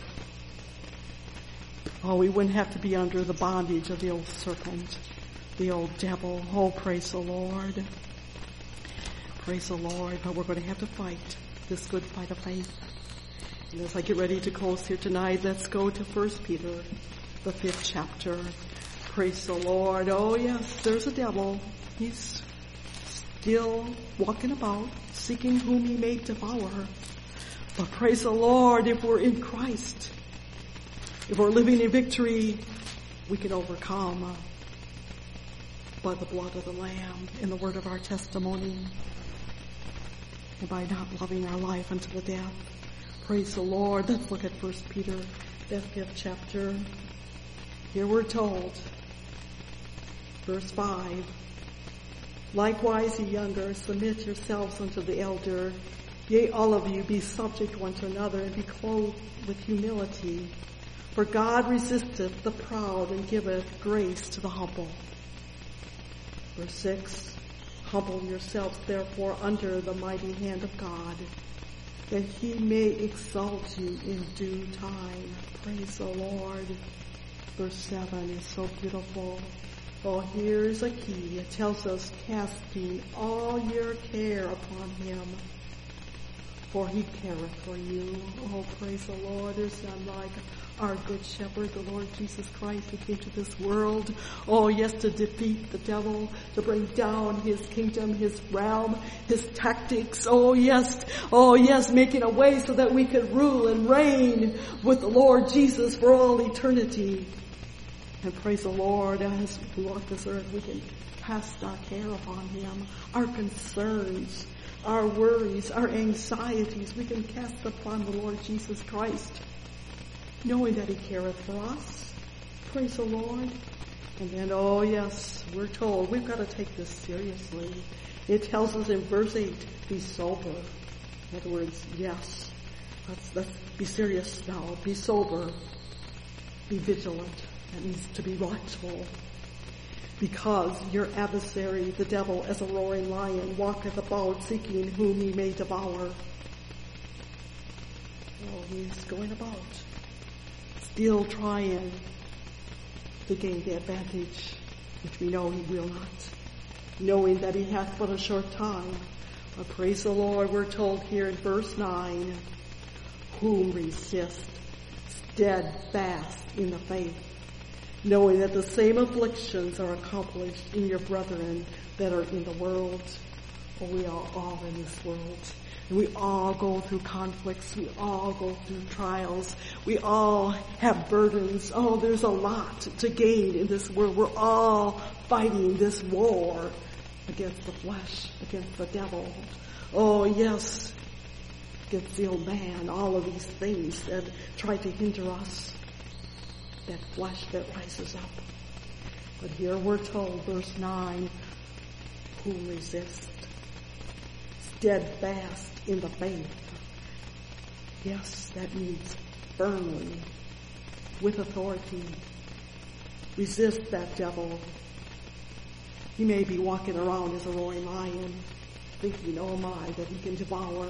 Oh, we wouldn't have to be under the bondage of the old serpent, the old devil. Oh, praise the Lord. Praise the Lord. But we're going to have to fight this good fight of faith. And as I get ready to close here tonight, let's go to First Peter, the fifth chapter. Praise the Lord. Oh, yes, there's a devil. He's still walking about, seeking whom he may devour. But praise the Lord, if we're in Christ, if we're living in victory, we can overcome by the blood of the Lamb and the word of our testimony, and by not loving our life unto the death. Praise the Lord. Let's look at First Peter, that fifth chapter. Here we're told, verse five, likewise, ye younger, submit yourselves unto the elder. Yea, all of you, be subject one to another, and be clothed with humility. For God resisteth the proud, and giveth grace to the humble. Verse six, humble yourselves therefore under the mighty hand of God, that he may exalt you in due time. Praise the Lord. Verse seven is so beautiful. Oh, here's a key. It tells us, casting all your care upon him, for he careth for you. Oh, praise the Lord. There's none like our good shepherd, the Lord Jesus Christ, who came to this world. Oh, yes, to defeat the devil, to bring down his kingdom, his realm, his tactics. Oh, yes. Oh, yes, making a way so that we could rule and reign with the Lord Jesus for all eternity. And praise the Lord, as we walk this earth, we can cast our care upon him, our concerns, our worries, our anxieties, we can cast upon the Lord Jesus Christ, knowing that he careth for us. Praise the Lord. And then, oh yes, we're told we've got to take this seriously. It tells us in verse eight, be sober. In other words, yes, let's, let's be serious now. Be sober. Be vigilant. That means to be watchful. Because your adversary, the devil, as a roaring lion, walketh about seeking whom he may devour. Oh, he's going about, still trying to gain the advantage, which we know he will not, knowing that he hath but a short time. But praise the Lord, we're told here in verse nine, whom resist, steadfast in the faith, knowing that the same afflictions are accomplished in your brethren that are in the world. For we are all in this world. And we all go through conflicts. We all go through trials. We all have burdens. Oh, there's a lot to gain in this world. We're all fighting this war against the flesh, against the devil. Oh, yes, against the old man. All of these things that try to hinder us. That flesh that rises up. But here we're told, verse nine, who resist, steadfast in the faith, Yes, that means firmly, with authority. Resist that devil. He may be walking around as a roaring lion, thinking, oh my, that he can devour.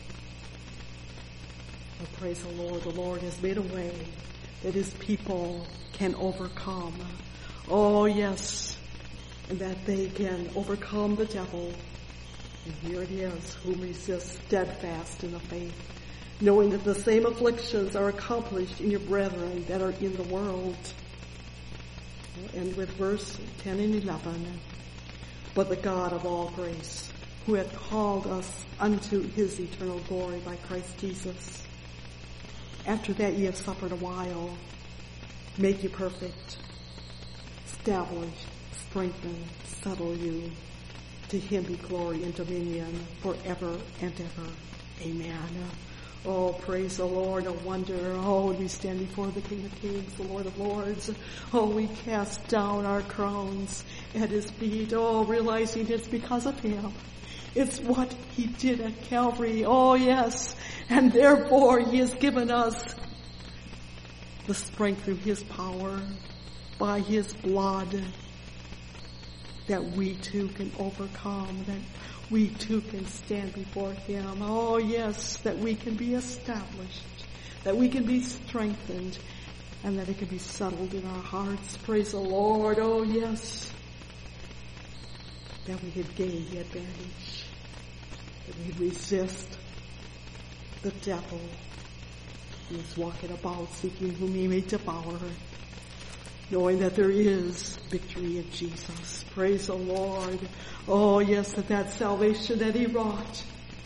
But praise the Lord, the Lord has made a way that his people can overcome. Oh yes, and that they can overcome the devil. And here it is, whom resist steadfast in the faith, knowing that the same afflictions are accomplished in your brethren that are in the world. We'll end with verse ten and eleven. But the God of all grace, who hath called us unto his eternal glory by Christ Jesus, after that ye have suffered a while, make you perfect, establish, strengthen, settle you. To him be glory and dominion forever and ever. Amen. Oh, praise the Lord. A wonder. Oh, when we stand before the King of Kings, the Lord of Lords. Oh, we cast down our crowns at his feet. Oh, realizing it's because of him. It's what he did at Calvary. Oh, yes. And therefore he has given us the strength through his power, by his blood, that we too can overcome, that we too can stand before him. Oh yes, that we can be established, that we can be strengthened, and that it can be settled in our hearts. Praise the Lord. Oh yes, that we could gain the advantage, that we resist the devil who is walking about seeking whom he may devour, knowing that there is victory in Jesus. Praise the Lord. Oh yes, that that salvation that he wrought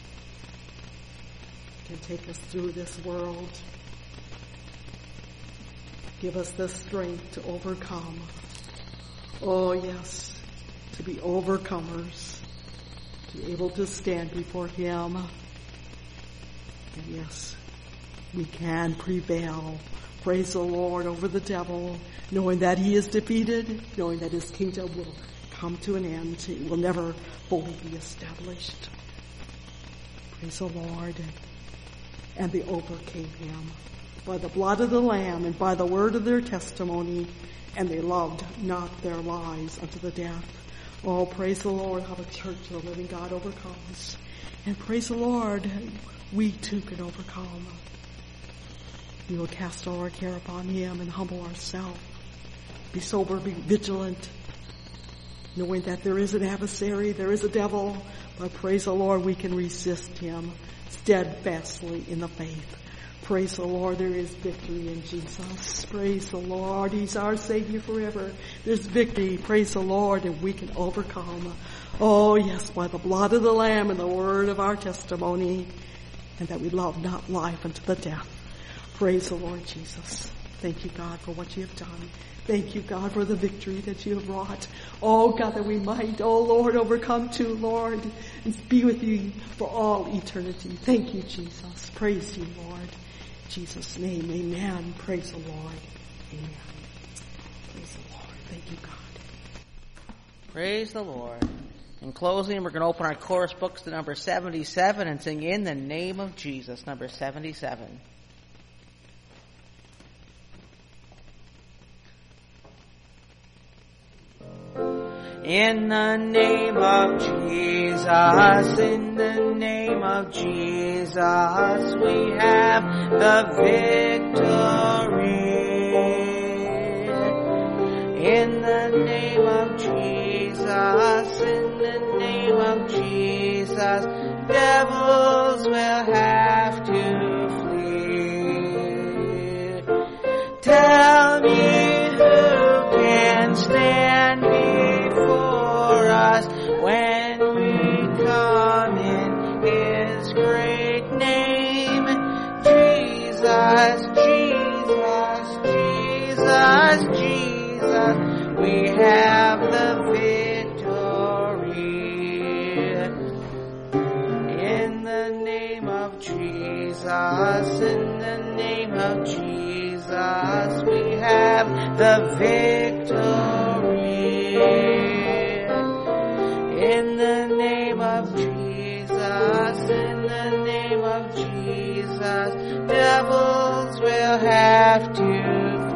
can take us through this world. Give us the strength to overcome. Oh yes, to be overcomers, to be able to stand before him. And yes, we can prevail. Praise the Lord over the devil, knowing that he is defeated, knowing that his kingdom will come to an end. It will never fully be established. Praise the Lord. And they overcame him by the blood of the Lamb and by the word of their testimony, and they loved not their lives unto the death. Oh, praise the Lord, how the church of the living God overcomes. And praise the Lord, we too can overcome. We will cast all our care upon him and humble ourselves. Be sober, be vigilant, knowing that there is an adversary, there is a devil, but praise the Lord, we can resist him steadfastly in the faith. Praise the Lord, there is victory in Jesus. Praise the Lord, he's our Savior forever. There's victory, praise the Lord, and we can overcome. Oh yes, by the blood of the Lamb and the word of our testimony, and that we love not life unto the death. Praise the Lord Jesus. Thank you, God, for what you have done. Thank you, God, for the victory that you have wrought. Oh, God, that we might, oh, Lord, overcome too, Lord, and be with you for all eternity. Thank you, Jesus. Praise you, Lord. In Jesus' name, amen. Praise the Lord. Amen. Praise the Lord. Thank you, God. Praise the Lord. In closing, we're going to open our chorus books to number seventy-seven and sing In the Name of Jesus, number seventy-seven. In the name of Jesus, in the name of Jesus, we have the victory. In the name of Jesus, in the name of Jesus, devils will have to flee. Tell me who can stand before us when we come in his great name. Jesus, Jesus, Jesus, Jesus, we have the victory. In the name of Jesus, in the name of Jesus, we have the victory. In the name of Jesus, in the name of Jesus, devils will have to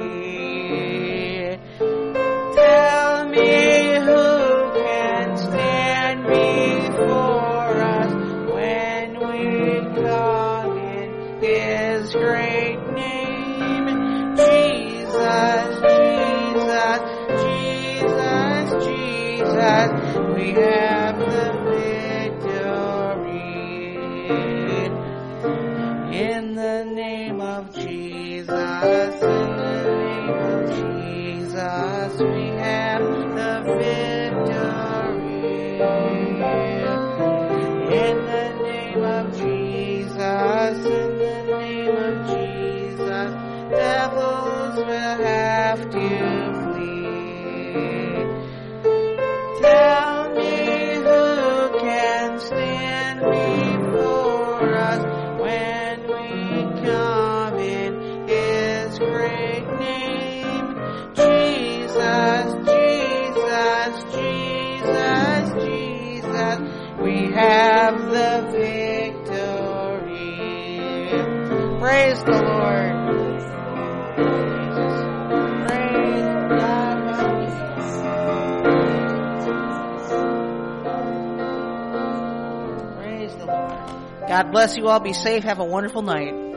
flee. Tell me who can stand before us when we come in His great name. Jesus, Jesus, Jesus, Jesus, we have the victory. In the name of Jesus, in the name of Jesus, we have the victory. In the name of Jesus, in the name of Jesus, devils will have to flee. Tell me who can stand before us when we come in His great name. Jesus, Jesus, Jesus, Jesus, we have the victory. Praise the Lord. Praise God. Praise the Lord. God bless you all. Be safe. Have a wonderful night.